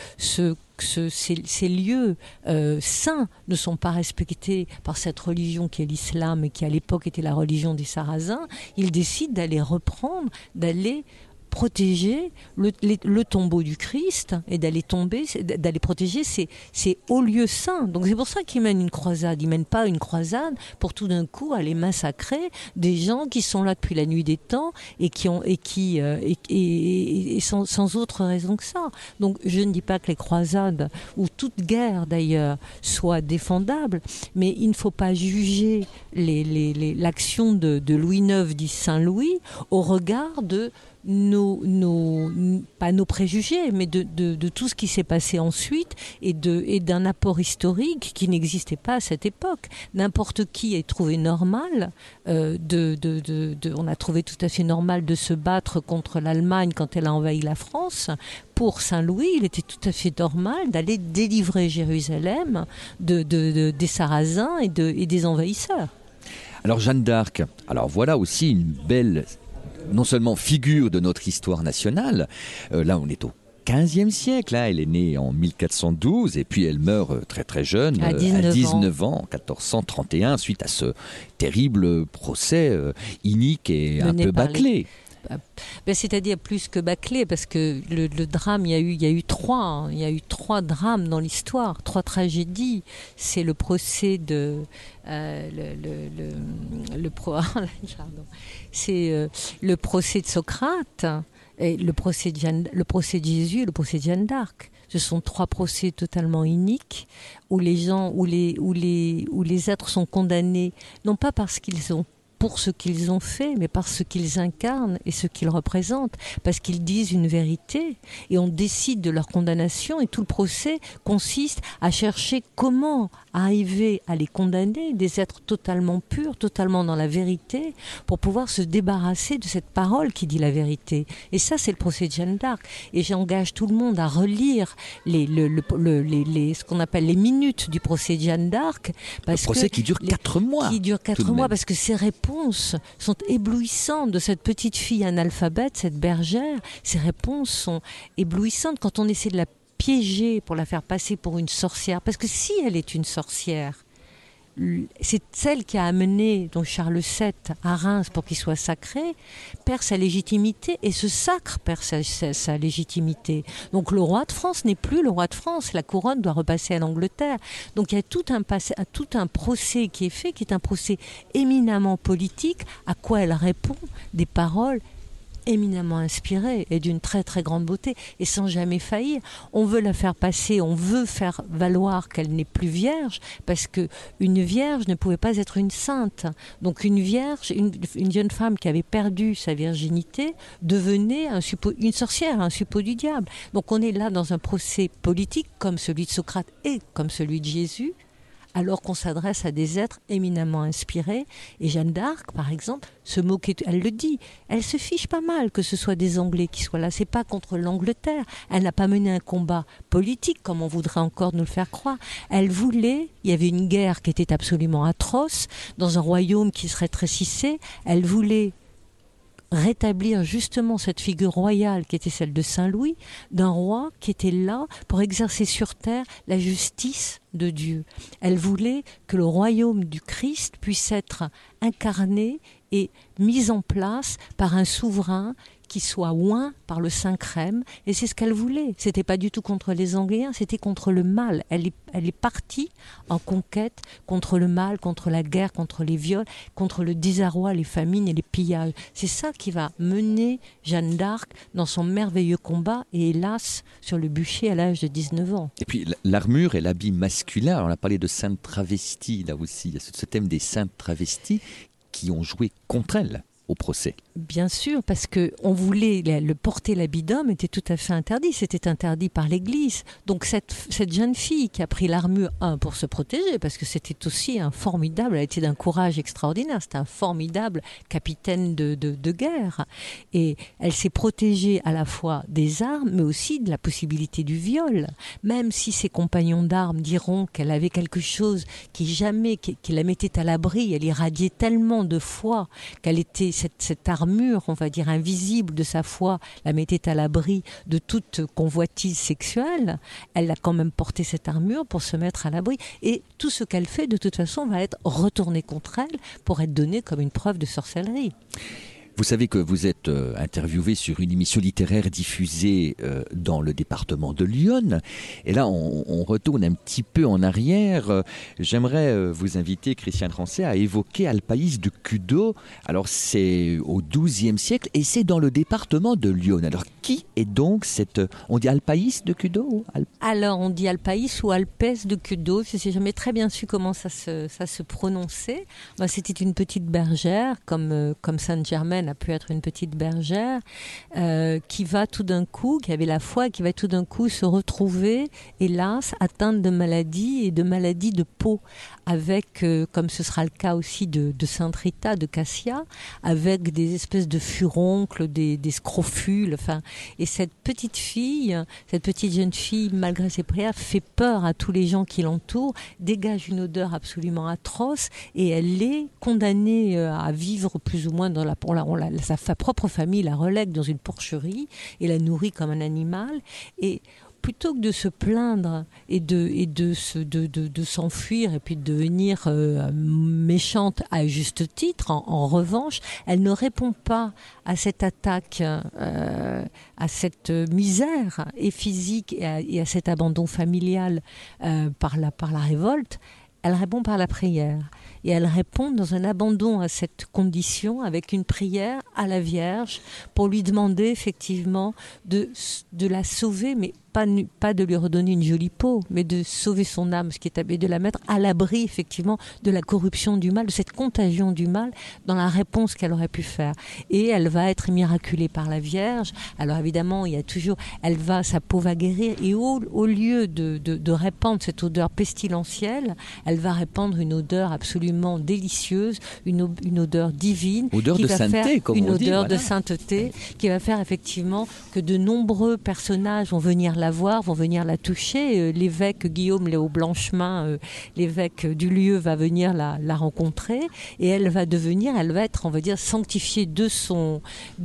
ces lieux saints ne sont pas respectés par cette religion qui est l'islam et qui à l'époque était la religion des Sarrasins, il décide d'aller protéger le tombeau du Christ et d'aller protéger ces hauts lieux saints. Donc c'est pour ça qu'il mène une croisade. Il mène pas une croisade pour tout d'un coup aller massacrer des gens qui sont là depuis la nuit des temps et sans autre raison que ça. Donc je ne dis pas que les croisades ou toute guerre d'ailleurs soit défendable, mais il ne faut pas juger l'action de Louis IX, dit Saint Louis, au regard de pas nos préjugés, mais de tout ce qui s'est passé ensuite et d'un apport historique qui n'existait pas à cette époque. N'importe qui a trouvé normal, on a trouvé tout à fait normal de se battre contre l'Allemagne quand elle a envahi la France. Pour Saint-Louis, il était tout à fait normal d'aller délivrer Jérusalem des Sarrasins et des envahisseurs. Alors Jeanne d'Arc, alors voilà aussi une belle, non seulement figure de notre histoire nationale, là on est au XVe siècle, hein, elle est née en 1412 et puis elle meurt très très jeune, à 19 ans, en 1431, suite à ce terrible procès inique et un peu bâclé. C'est-à-dire plus que bâclé, parce que le drame, il y a eu trois drames dans l'histoire, 3 tragédies. C'est le procès de c'est le procès de Socrate, et le procès de Jésus et le procès de Jeanne d'Arc. Ce sont 3 procès totalement iniques où les êtres sont condamnés non pas pour ce qu'ils ont fait, mais par ce qu'ils incarnent et ce qu'ils représentent, parce qu'ils disent une vérité, et on décide de leur condamnation, et tout le procès consiste à chercher comment arriver à les condamner, des êtres totalement purs, totalement dans la vérité, pour pouvoir se débarrasser de cette parole qui dit la vérité. Et ça, c'est le procès de Jeanne d'Arc. Et j'engage tout le monde à relire ce qu'on appelle les minutes du procès de Jeanne d'Arc. Le procès qui dure 4 mois. Qui dure 4 mois, parce que ces réponses sont éblouissantes de cette petite fille analphabète, cette bergère. Ces réponses sont éblouissantes quand on essaie de la piéger pour la faire passer pour une sorcière. Parce que si elle est une sorcière, c'est celle qui a amené donc Charles VII à Reims pour qu'il soit sacré, perd sa légitimité, et ce sacre perd sa légitimité. Donc le roi de France n'est plus le roi de France, la couronne doit repasser à l'Angleterre. Donc il y a tout un procès qui est fait, qui est un procès éminemment politique, à quoi elle répond des paroles éminemment inspirée et d'une très très grande beauté et sans jamais faillir. On veut la faire passer, on veut faire valoir qu'elle n'est plus vierge, parce que une vierge ne pouvait pas être une sainte. Donc une vierge, une jeune femme qui avait perdu sa virginité devenait une sorcière, un suppôt du diable. Donc on est là dans un procès politique comme celui de Socrate et comme celui de Jésus, alors qu'on s'adresse à des êtres éminemment inspirés. Et Jeanne d'Arc, par exemple, se moquait, elle le dit, elle se fiche pas mal que ce soit des Anglais qui soient là, c'est pas contre l'Angleterre, elle n'a pas mené un combat politique comme on voudrait encore nous le faire croire. Elle voulait, il y avait une guerre qui était absolument atroce, dans un royaume qui se rétrécissait, elle voulait rétablir justement cette figure royale qui était celle de Saint-Louis, d'un roi qui était là pour exercer sur terre la justice de Dieu. Elle voulait que le royaume du Christ puisse être incarné et mis en place par un souverain qui soit oint par le Saint-Crème, et c'est ce qu'elle voulait. C'était pas du tout contre les Angléens, c'était contre le mal. Elle est partie en conquête contre le mal, contre la guerre, contre les viols, contre le désarroi, les famines et les pillages. C'est ça qui va mener Jeanne d'Arc dans son merveilleux combat, et hélas, sur le bûcher à l'âge de 19 ans. Et puis l'armure et l'habit masculin, on a parlé de saintes travesties, là aussi, il y a ce thème des saintes travesties qui ont joué contre elle au procès. Bien sûr, parce que on voulait le porter l'habit d'homme était tout à fait interdit. C'était interdit par l'Église. Donc cette jeune fille qui a pris l'armure pour se protéger, parce que c'était aussi un formidable, elle était d'un courage extraordinaire. C'était un formidable capitaine de guerre, et elle s'est protégée à la fois des armes, mais aussi de la possibilité du viol. Même si ses compagnons d'armes diront qu'elle avait quelque chose qui la mettait à l'abri, elle irradiait tellement de foi qu'elle était cette armure, on va dire, invisible de sa foi, la mettait à l'abri de toute convoitise sexuelle, elle a quand même porté cette armure pour se mettre à l'abri. Et tout ce qu'elle fait, de toute façon, va être retourné contre elle pour être donné comme une preuve de sorcellerie. Vous savez que vous êtes interviewé sur une émission littéraire diffusée dans le département de l'Yonne. Et là, on retourne un petit peu en arrière. J'aimerais vous inviter, Christiane Rancet, à évoquer Alpaïs de Cudeau. Alors, c'est au XIIe siècle et c'est dans le département de l'Yonne. Alors, qui est donc cette... On dit Alpaïs de Cudeau Alors, on dit Alpaïs ou Alpès de Cudeau. Je n'ai jamais très bien su comment ça se prononçait. C'était une petite bergère, comme Sainte-Germaine a pu être une petite bergère, qui va tout d'un coup, qui avait la foi, qui va tout d'un coup se retrouver, hélas, atteinte de maladies et de maladies de peau, avec, comme ce sera le cas aussi de Sainte Rita, de Cassia, avec des espèces de furoncles, des scrofules, enfin, et cette petite jeune fille, malgré ses prières, fait peur à tous les gens qui l'entourent, dégage une odeur absolument atroce, et elle est condamnée à vivre plus ou moins dans sa propre famille la relègue dans une porcherie et la nourrit comme un animal. Et plutôt que de se plaindre et de s'enfuir et puis de devenir méchante à juste titre, en revanche, elle ne répond pas à cette attaque, à cette misère et physique et à cet abandon familial par la révolte. Elle répond par la prière. Et elle répond dans un abandon à cette condition avec une prière à la Vierge pour lui demander effectivement de la sauver, mais pas de lui redonner une jolie peau, mais de sauver son âme, ce qui est et de la mettre à l'abri effectivement de la corruption du mal, de cette contagion du mal dans la réponse qu'elle aurait pu faire. Et elle va être miraculée par la Vierge. Alors évidemment, il y a toujours, sa peau va guérir et au lieu de répandre cette odeur pestilentielle, elle va répandre une odeur absolument délicieuse, une odeur divine, odeur de sainteté, comme on dit, une odeur de sainteté qui va faire effectivement que de nombreux personnages vont venir la voir, vont venir la toucher. L'évêque Guillaume Léo Blanchemin, l'évêque du lieu, va venir la rencontrer et elle va être, on va dire, sanctifiée de son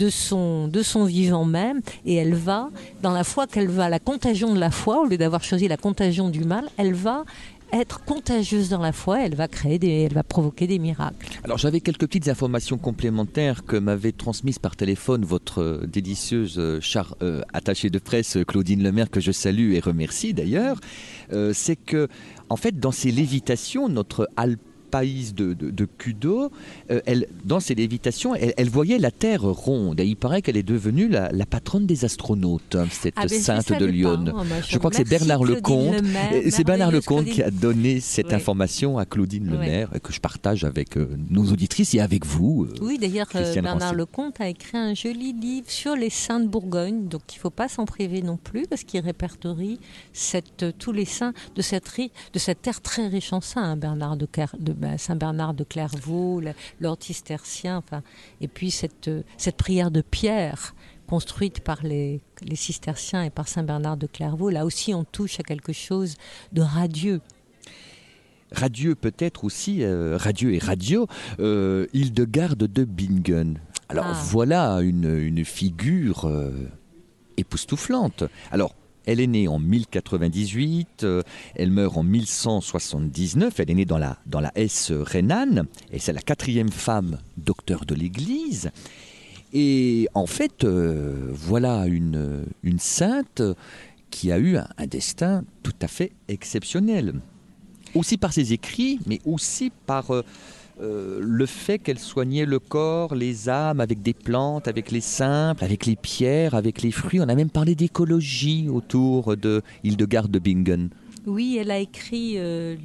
vivant même, et elle va, dans la foi qu'elle va, la contagion de la foi, au lieu d'avoir choisi la contagion du mal, elle va être contagieuse dans la foi, elle va provoquer des miracles. Alors j'avais quelques petites informations complémentaires que m'avait transmises par téléphone votre délicieuse attachée de presse Claudine Lemaire, que je salue et remercie d'ailleurs. C'est que, en fait, dans ces lévitations, notre Alpaïs de Cudeau, dans ses lévitations, elle voyait la Terre ronde. Et il paraît qu'elle est devenue la patronne des astronautes, cette sainte de Lyon. Je crois que c'est Bernard Lecomte. C'est Bernard Lecomte qui a donné cette information à Claudine Lemaire, que je partage avec nos auditrices et avec vous. Oui, d'ailleurs, Bernard Lecomte a écrit un joli livre sur les saints de Bourgogne, donc il ne faut pas s'en priver non plus, parce qu'il répertorie tous les saints de cette terre très riche en saints, Saint Bernard de Clairvaux, l'ordre cistercien, et puis cette prière de Pierre construite par les cisterciens et par Saint Bernard de Clairvaux. Là aussi, on touche à quelque chose de radieux. Radieux peut-être aussi, radieux et radio, Hildegarde de Bingen. Alors voilà une figure époustouflante. Alors, elle est née en 1098, elle meurt en 1179, elle est née dans la Hesse rhénane, et c'est la 4e femme docteur de l'Église. Et en fait, voilà une sainte qui a eu un destin tout à fait exceptionnel. Aussi par ses écrits, mais aussi par le fait qu'elle soignait le corps, les âmes avec des plantes, avec les simples, avec les pierres, avec les fruits. On a même parlé d'écologie autour de Hildegarde de Bingen. Oui, elle a écrit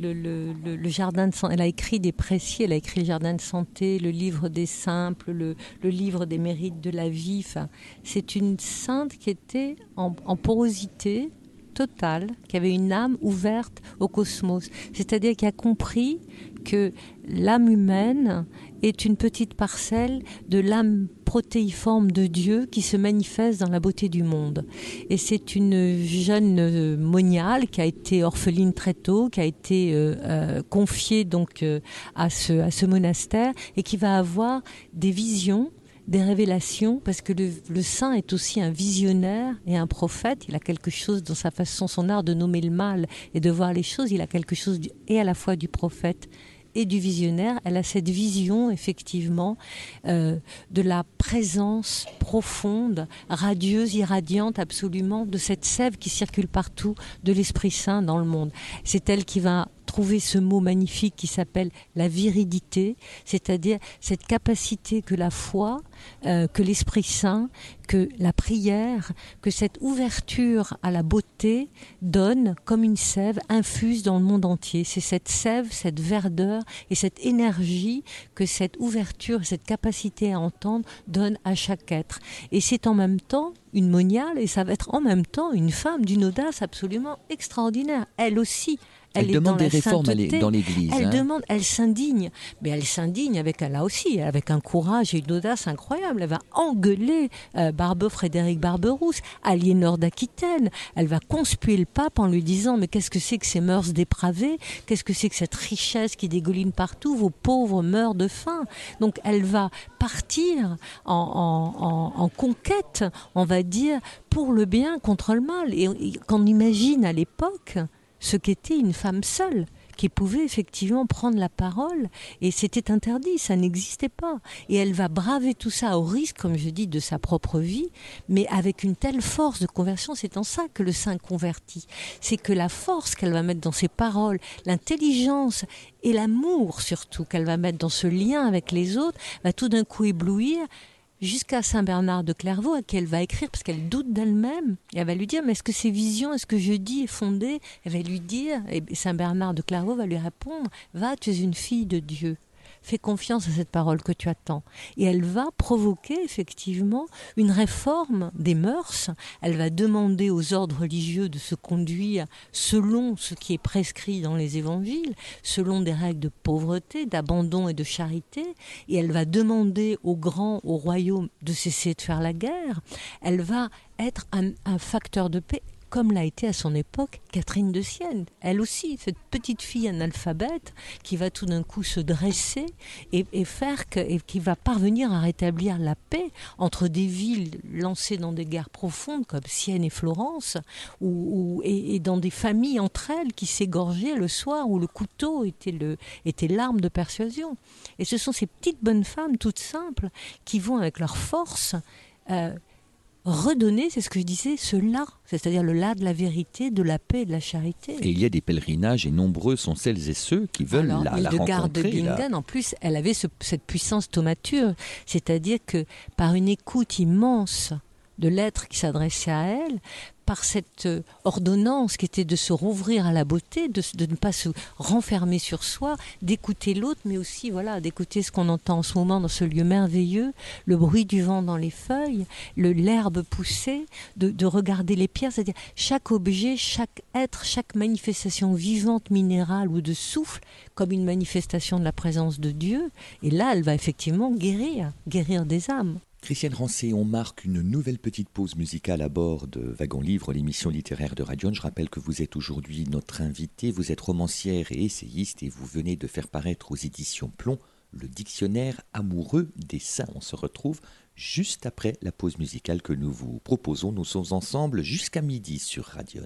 le jardin de santé, elle a écrit des précis, elle a écrit le jardin de santé, le livre des simples, le livre des mérites de la vie. Enfin, c'est une sainte qui était en porosité totale, qui avait une âme ouverte au cosmos, c'est-à-dire qui a compris que l'âme humaine est une petite parcelle de l'âme protéiforme de Dieu qui se manifeste dans la beauté du monde. Et c'est une jeune moniale qui a été orpheline très tôt, qui a été confiée donc à ce monastère et qui va avoir des visions des révélations, parce que le saint est aussi un visionnaire et un prophète. Il a quelque chose dans sa façon, son art de nommer le mal et de voir les choses. Il a quelque chose et à la fois du prophète et du visionnaire. Elle a cette vision, effectivement, de la présence profonde, radieuse, irradiante, absolument, de cette sève qui circule partout, de l'Esprit Saint dans le monde. C'est elle qui va trouver ce mot magnifique qui s'appelle la viridité, c'est-à-dire cette capacité que la foi, que l'Esprit Saint, que la prière, que cette ouverture à la beauté donne comme une sève infuse dans le monde entier. C'est cette sève, cette verdeur et cette énergie que cette ouverture, cette capacité à entendre donne à chaque être. Et c'est en même temps une moniale et ça va être en même temps une femme d'une audace absolument extraordinaire. Elle aussi. Elle demande des réformes dans l'Église. Elle s'indigne. Mais elle s'indigne avec un courage et une audace incroyable. Elle va engueuler Frédéric Barberousse, Aliénor d'Aquitaine. Elle va conspuer le pape en lui disant « Mais qu'est-ce que c'est que ces mœurs dépravées ? Qu'est-ce que c'est que cette richesse qui dégouline partout ? Vos pauvres meurent de faim. » Donc elle va partir en conquête, on va dire, pour le bien contre le mal. Et qu'on imagine à l'époque ce qu'était une femme seule, qui pouvait effectivement prendre la parole, et c'était interdit, ça n'existait pas. Et elle va braver tout ça au risque, comme je dis, de sa propre vie, mais avec une telle force de conversion. C'est en ça que le saint convertit. C'est que la force qu'elle va mettre dans ses paroles, l'intelligence et l'amour surtout qu'elle va mettre dans ce lien avec les autres, va tout d'un coup éblouir, jusqu'à Saint Bernard de Clairvaux, à qui elle va écrire parce qu'elle doute d'elle-même. Et elle va lui dire, mais est-ce que ces visions, est-ce que je dis est fondé ? Elle va lui dire, et Saint Bernard de Clairvaux va lui répondre, va, tu es une fille de Dieu. Fais confiance à cette parole que tu attends. Et elle va provoquer effectivement une réforme des mœurs. Elle va demander aux ordres religieux de se conduire selon ce qui est prescrit dans les évangiles, selon des règles de pauvreté, d'abandon et de charité. Et elle va demander aux grands, au royaume, de cesser de faire la guerre. Elle va être un facteur de paix, comme l'a été à son époque Catherine de Sienne. Elle aussi, cette petite fille analphabète qui va tout d'un coup se dresser et qui va parvenir à rétablir la paix entre des villes lancées dans des guerres profondes comme Sienne et Florence, et dans des familles entre elles qui s'égorgeaient le soir où le couteau était l'arme de persuasion. Et ce sont ces petites bonnes femmes toutes simples qui vont avec leur force redonner, c'est ce que je disais, ce là, c'est-à-dire le là de la vérité, de la paix et de la charité. Et il y a des pèlerinages, et nombreux sont celles et ceux qui veulent la rencontrer. Hildegard de Bingen, en plus, elle avait cette puissance thaumaturge, c'est-à-dire que par une écoute immense de l'être qui s'adressait à elle, par cette ordonnance qui était de se rouvrir à la beauté, de ne pas se renfermer sur soi, d'écouter l'autre, mais aussi d'écouter ce qu'on entend en ce moment dans ce lieu merveilleux, le bruit du vent dans les feuilles, l'herbe poussée, de regarder les pierres, c'est-à-dire chaque objet, chaque être, chaque manifestation vivante, minérale ou de souffle, comme une manifestation de la présence de Dieu. Et là, elle va effectivement guérir des âmes. Christiane Rancé, on marque une nouvelle petite pause musicale à bord de Wagon Livre, l'émission littéraire de Radion. Je rappelle que vous êtes aujourd'hui notre invitée, vous êtes romancière et essayiste et vous venez de faire paraître aux éditions Plomb le dictionnaire amoureux des saints. On se retrouve juste après la pause musicale que nous vous proposons. Nous sommes ensemble jusqu'à midi sur Radion.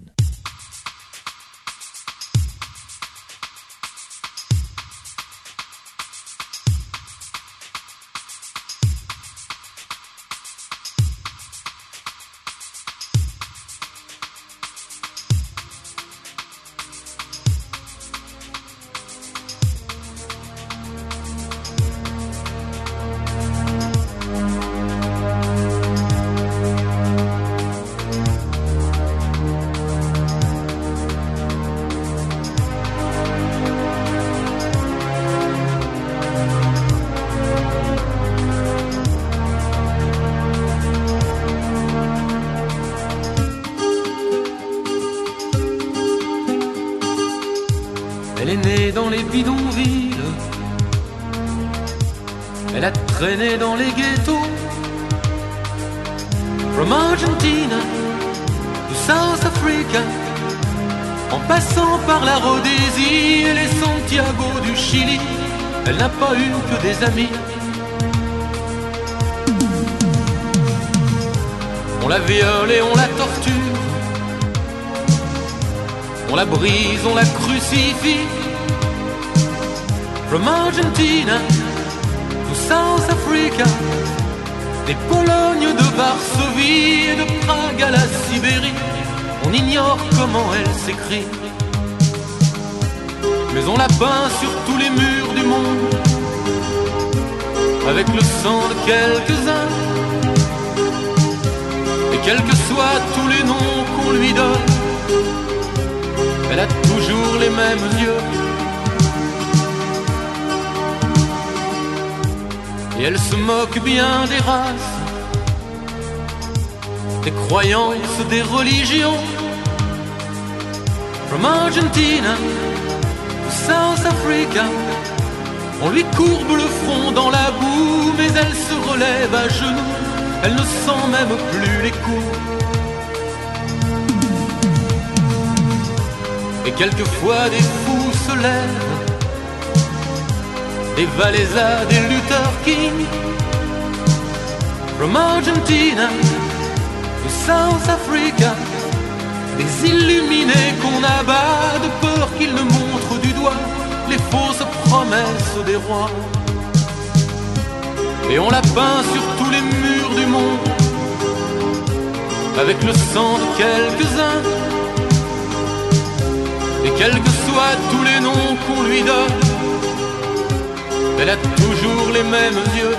Elle est née dans les bidonvilles, elle a traîné dans les ghettos. From Argentina to South Africa, en passant par la Rhodésie et les Santiago du Chili, elle n'a pas eu que des amis. la viole et on la torture, on la brise, on la crucifie. From Argentina to South Africa, des Polognes de Varsovie et de Prague à la Sibérie, on ignore comment elle s'écrit. Mais on la peint sur tous les murs du monde, avec le sang de quelques-uns. Et quels que soient tous les noms qu'on lui donne, elle a toujours les mêmes yeux. Et elle se moque bien des races, des croyances, des religions. From Argentina to South Africa, on lui courbe le front dans la boue, mais elle se relève à genoux, elle ne sent même plus les coups. Et quelquefois des fous se lèvent, des Valéza, des Luther King. From Argentina to South Africa, des illuminés qu'on abat de peur qu'ils ne montrent du doigt les fausses promesses des rois. Et on la peint sur tous les murs du monde, avec le sang de quelques-uns. Et quels que soient tous les noms qu'on lui donne, elle a toujours les mêmes yeux.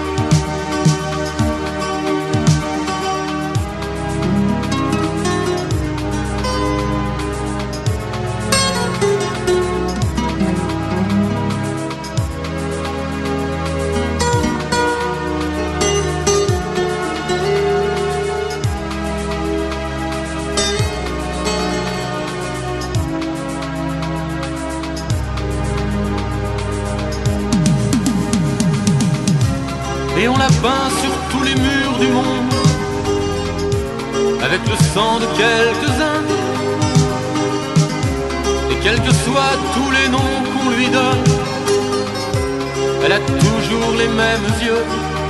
Et on la peint sur tous les murs du monde, avec le sang de quelques-uns. Et quels que soient tous les noms qu'on lui donne, elle a toujours les mêmes yeux.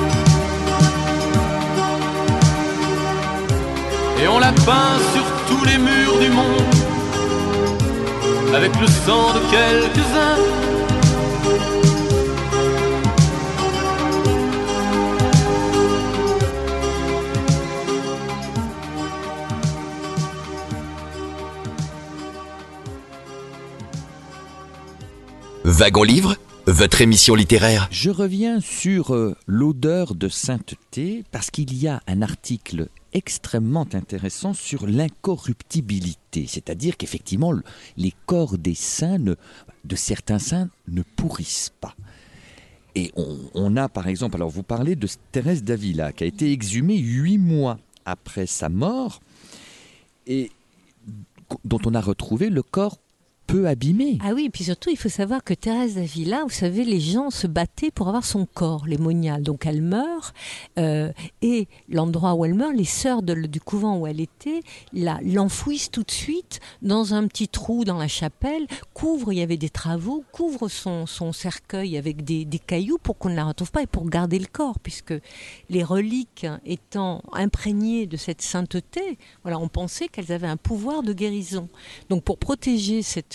Et on la peint sur tous les murs du monde, avec le sang de quelques-uns. Wagon Livre, votre émission littéraire. Je reviens sur l'odeur de sainteté parce qu'il y a un article extrêmement intéressant sur l'incorruptibilité, c'est-à-dire qu'effectivement les corps des saints, de certains saints, ne pourrissent pas. Et on a par exemple, alors vous parlez de Thérèse d'Avila qui a été exhumée 8 mois après sa mort et dont on a retrouvé le corps peu abîmé. Ah oui, et puis surtout, il faut savoir que Thérèse d'Avila, vous savez, les gens se battaient pour avoir son corps, les moniales. Donc elle meurt, et l'endroit où elle meurt, les sœurs du couvent où elle était, l'enfouissent tout de suite dans un petit trou dans la chapelle, il y avait des travaux, couvrent son cercueil avec des cailloux pour qu'on ne la retrouve pas et pour garder le corps, puisque les reliques étant imprégnées de cette sainteté, voilà, on pensait qu'elles avaient un pouvoir de guérison. Donc pour protéger cette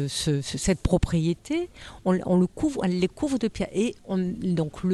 propriété, elle les couvre de pierre. Et donc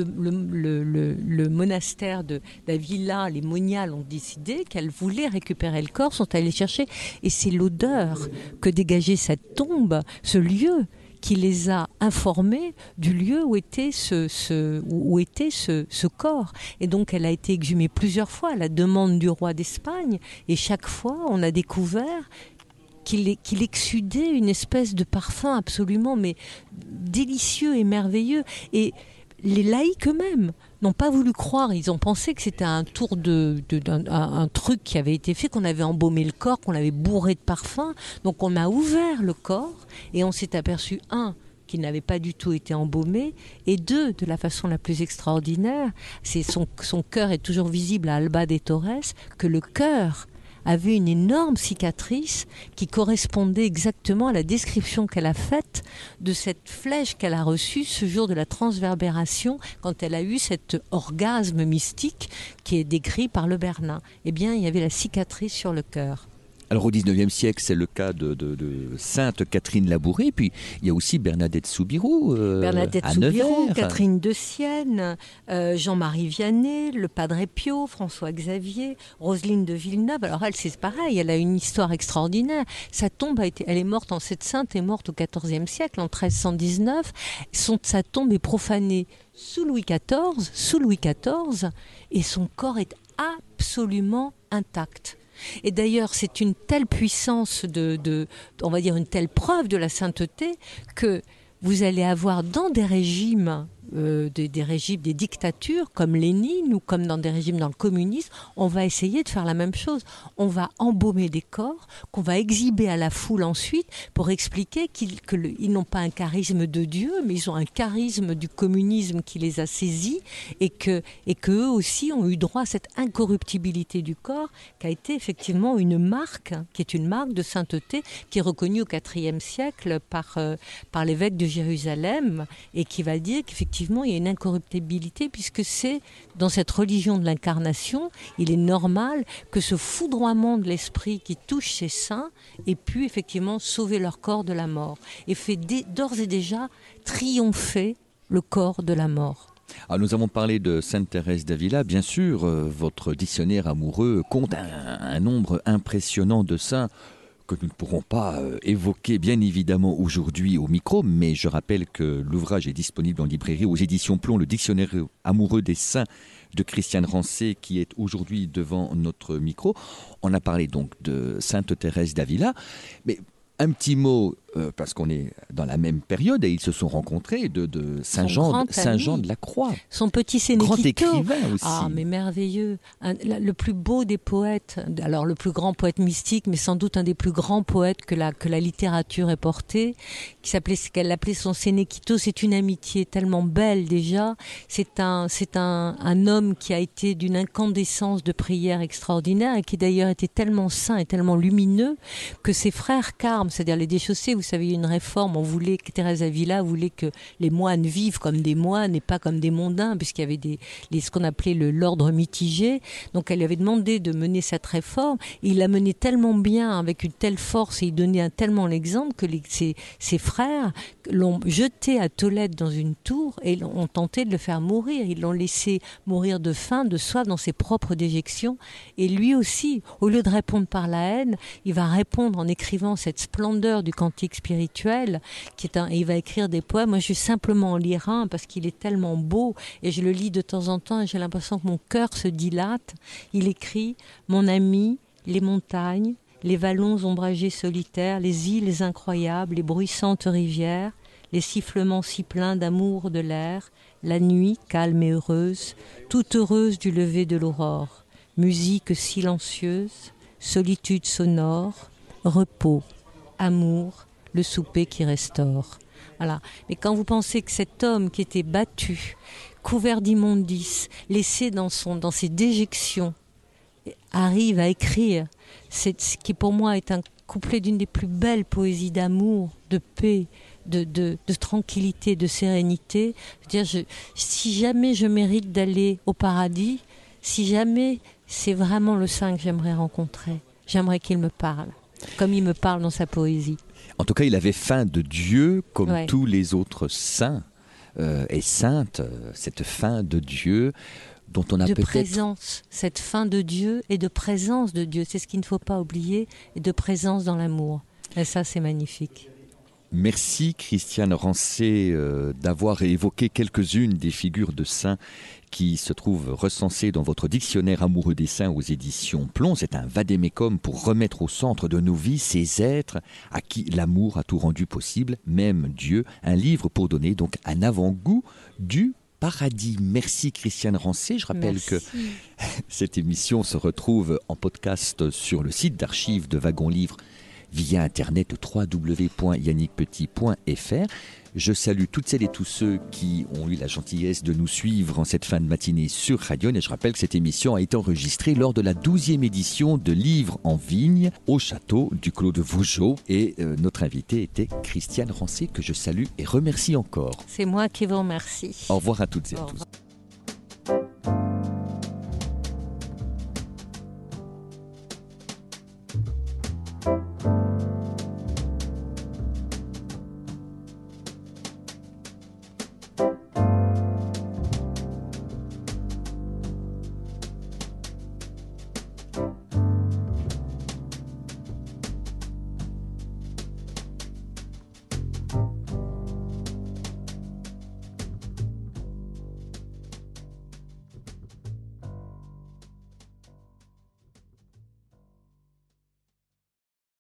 le monastère d'Avila, les moniales ont décidé qu'elles voulaient récupérer le corps, sont allées chercher. Et c'est l'odeur que dégageait cette tombe, ce lieu, qui les a informés du lieu où était ce corps. Et donc elle a été exhumée plusieurs fois à la demande du roi d'Espagne. Et chaque fois, on a découvert qu'il exsudait une espèce de parfum absolument délicieux et merveilleux. Et les laïcs eux-mêmes n'ont pas voulu croire. Ils ont pensé que c'était un tour un truc qui avait été fait, qu'on avait embaumé le corps, qu'on l'avait bourré de parfum. Donc on a ouvert le corps et on s'est aperçu, qu'il n'avait pas du tout été embaumé, et 2, de la façon la plus extraordinaire, c'est son cœur est toujours visible à Alba de Torres, que le cœur avait une énorme cicatrice qui correspondait exactement à la description qu'elle a faite de cette flèche qu'elle a reçue ce jour de la transverbération, quand elle a eu cet orgasme mystique qui est décrit par le Bernin. Eh bien, il y avait la cicatrice sur le cœur. Alors au XIXe siècle, c'est le cas de Sainte Catherine Labouré, puis il y a aussi Bernadette Soubirous Bernadette à Soubirous, Nevers. Catherine de Sienne, Jean-Marie Vianney, le Padre Pio, François Xavier, Roselyne de Villeneuve. Alors elle, c'est pareil, elle a une histoire extraordinaire. Sa tombe elle est morte en cette sainte, est morte au XIVe siècle, en 1319. Sa tombe est profanée sous Louis XIV, et son corps est absolument intact. Et d'ailleurs, c'est une telle puissance on va dire une telle preuve de la sainteté que vous allez avoir dans des régimes, des dictatures comme Lénine ou comme dans des régimes dans le communisme, on va essayer de faire la même chose. On va embaumer des corps qu'on va exhiber à la foule ensuite pour expliquer qu'ils n'ont pas un charisme de Dieu, mais ils ont un charisme du communisme qui les a saisis et qu'eux aussi ont eu droit à cette incorruptibilité du corps qui a été effectivement une marque, qui est une marque de sainteté qui est reconnue au IVe siècle par l'évêque de Jérusalem et qui va dire qu'effectivement il y a une incorruptibilité puisque c'est dans cette religion de l'incarnation, il est normal que ce foudroiement de l'esprit qui touche ces saints ait pu effectivement sauver leur corps de la mort et fait d'ores et déjà triompher le corps de la mort. Alors nous avons parlé de Sainte Thérèse d'Avila, bien sûr, votre dictionnaire amoureux compte un nombre impressionnant de saints que nous ne pourrons pas évoquer bien évidemment aujourd'hui au micro, mais je rappelle que l'ouvrage est disponible en librairie aux éditions Plomb, le dictionnaire amoureux des saints de Christiane Rancé qui est aujourd'hui devant notre micro. On a parlé donc de Sainte Thérèse d'Avila, mais un petit mot, parce qu'on est dans la même période et ils se sont rencontrés, de Saint Jean de la Croix. Son petit Sénéchito. Grand écrivain aussi. Ah, mais merveilleux. Le plus beau des poètes, alors le plus grand poète mystique, mais sans doute un des plus grands poètes que la littérature ait porté, qu'elle appelait son Sénéchito. C'est une amitié tellement belle déjà. C'est un homme qui a été d'une incandescence de prière extraordinaire et qui d'ailleurs était tellement saint et tellement lumineux que ses frères Carmes, c'est-à-dire les déchaussés, vous savez, il y a une réforme, on voulait que Thérèse d'Avila voulait que les moines vivent comme des moines et pas comme des mondains, puisqu'il y avait ce qu'on appelait l'ordre mitigé. Donc elle lui avait demandé de mener cette réforme, et il l'a menée tellement bien, avec une telle force, et il donnait tellement l'exemple que ses frères l'ont jeté à Tolède dans une tour et ont tenté de le faire mourir. Ils l'ont laissé mourir de faim, de soif, dans ses propres déjections. Et lui aussi, au lieu de répondre par la haine, il va répondre en écrivant cette splendeur du cantique spirituel, et il va écrire des poèmes. Moi, je vais simplement en lire un parce qu'il est tellement beau et je le lis de temps en temps et j'ai l'impression que mon cœur se dilate. Il écrit « Mon ami, les montagnes, les vallons ombragés solitaires, les îles incroyables, les bruissantes rivières, les sifflements si pleins d'amour de l'air, la nuit calme et heureuse, toute heureuse du lever de l'aurore, musique silencieuse, solitude sonore, repos, amour, le souper qui restaure. » Voilà. Mais quand vous pensez que cet homme qui était battu, couvert d'immondices, laissé dans ses déjections, arrive à écrire ce qui pour moi est un couplet d'une des plus belles poésies d'amour, de paix, de tranquillité, de sérénité. Je veux dire, si jamais je mérite d'aller au paradis, si jamais c'est vraiment le saint que j'aimerais rencontrer, j'aimerais qu'il me parle, comme il me parle dans sa poésie. En tout cas, il avait faim de Dieu, comme Ouais. tous les autres saints et saintes, cette faim de Dieu dont on a De peut-être... présence, cette faim de Dieu et de présence de Dieu, c'est ce qu'il ne faut pas oublier, et de présence dans l'amour. Et ça, c'est magnifique. Merci Christiane Rancé d'avoir évoqué quelques-unes des figures de saints qui se trouvent recensées dans votre dictionnaire amoureux des saints aux éditions Plomb. C'est un vadémécum pour remettre au centre de nos vies ces êtres à qui l'amour a tout rendu possible, même Dieu. Un livre pour donner donc un avant-goût du paradis. Merci Christiane Rancé. Je rappelle Merci. que cette émission se retrouve en podcast sur le site d'archives de Wagon Livre via internet www.yannickpetit.fr. Je salue toutes celles et tous ceux qui ont eu la gentillesse de nous suivre en cette fin de matinée sur Radio. Et je rappelle que cette émission a été enregistrée lors de la 12e édition de Livres en vigne au château du Clos de Vougeot. Et notre invitée était Christiane Rancé, que je salue et remercie encore. C'est moi qui vous remercie. Au revoir à toutes et à tous.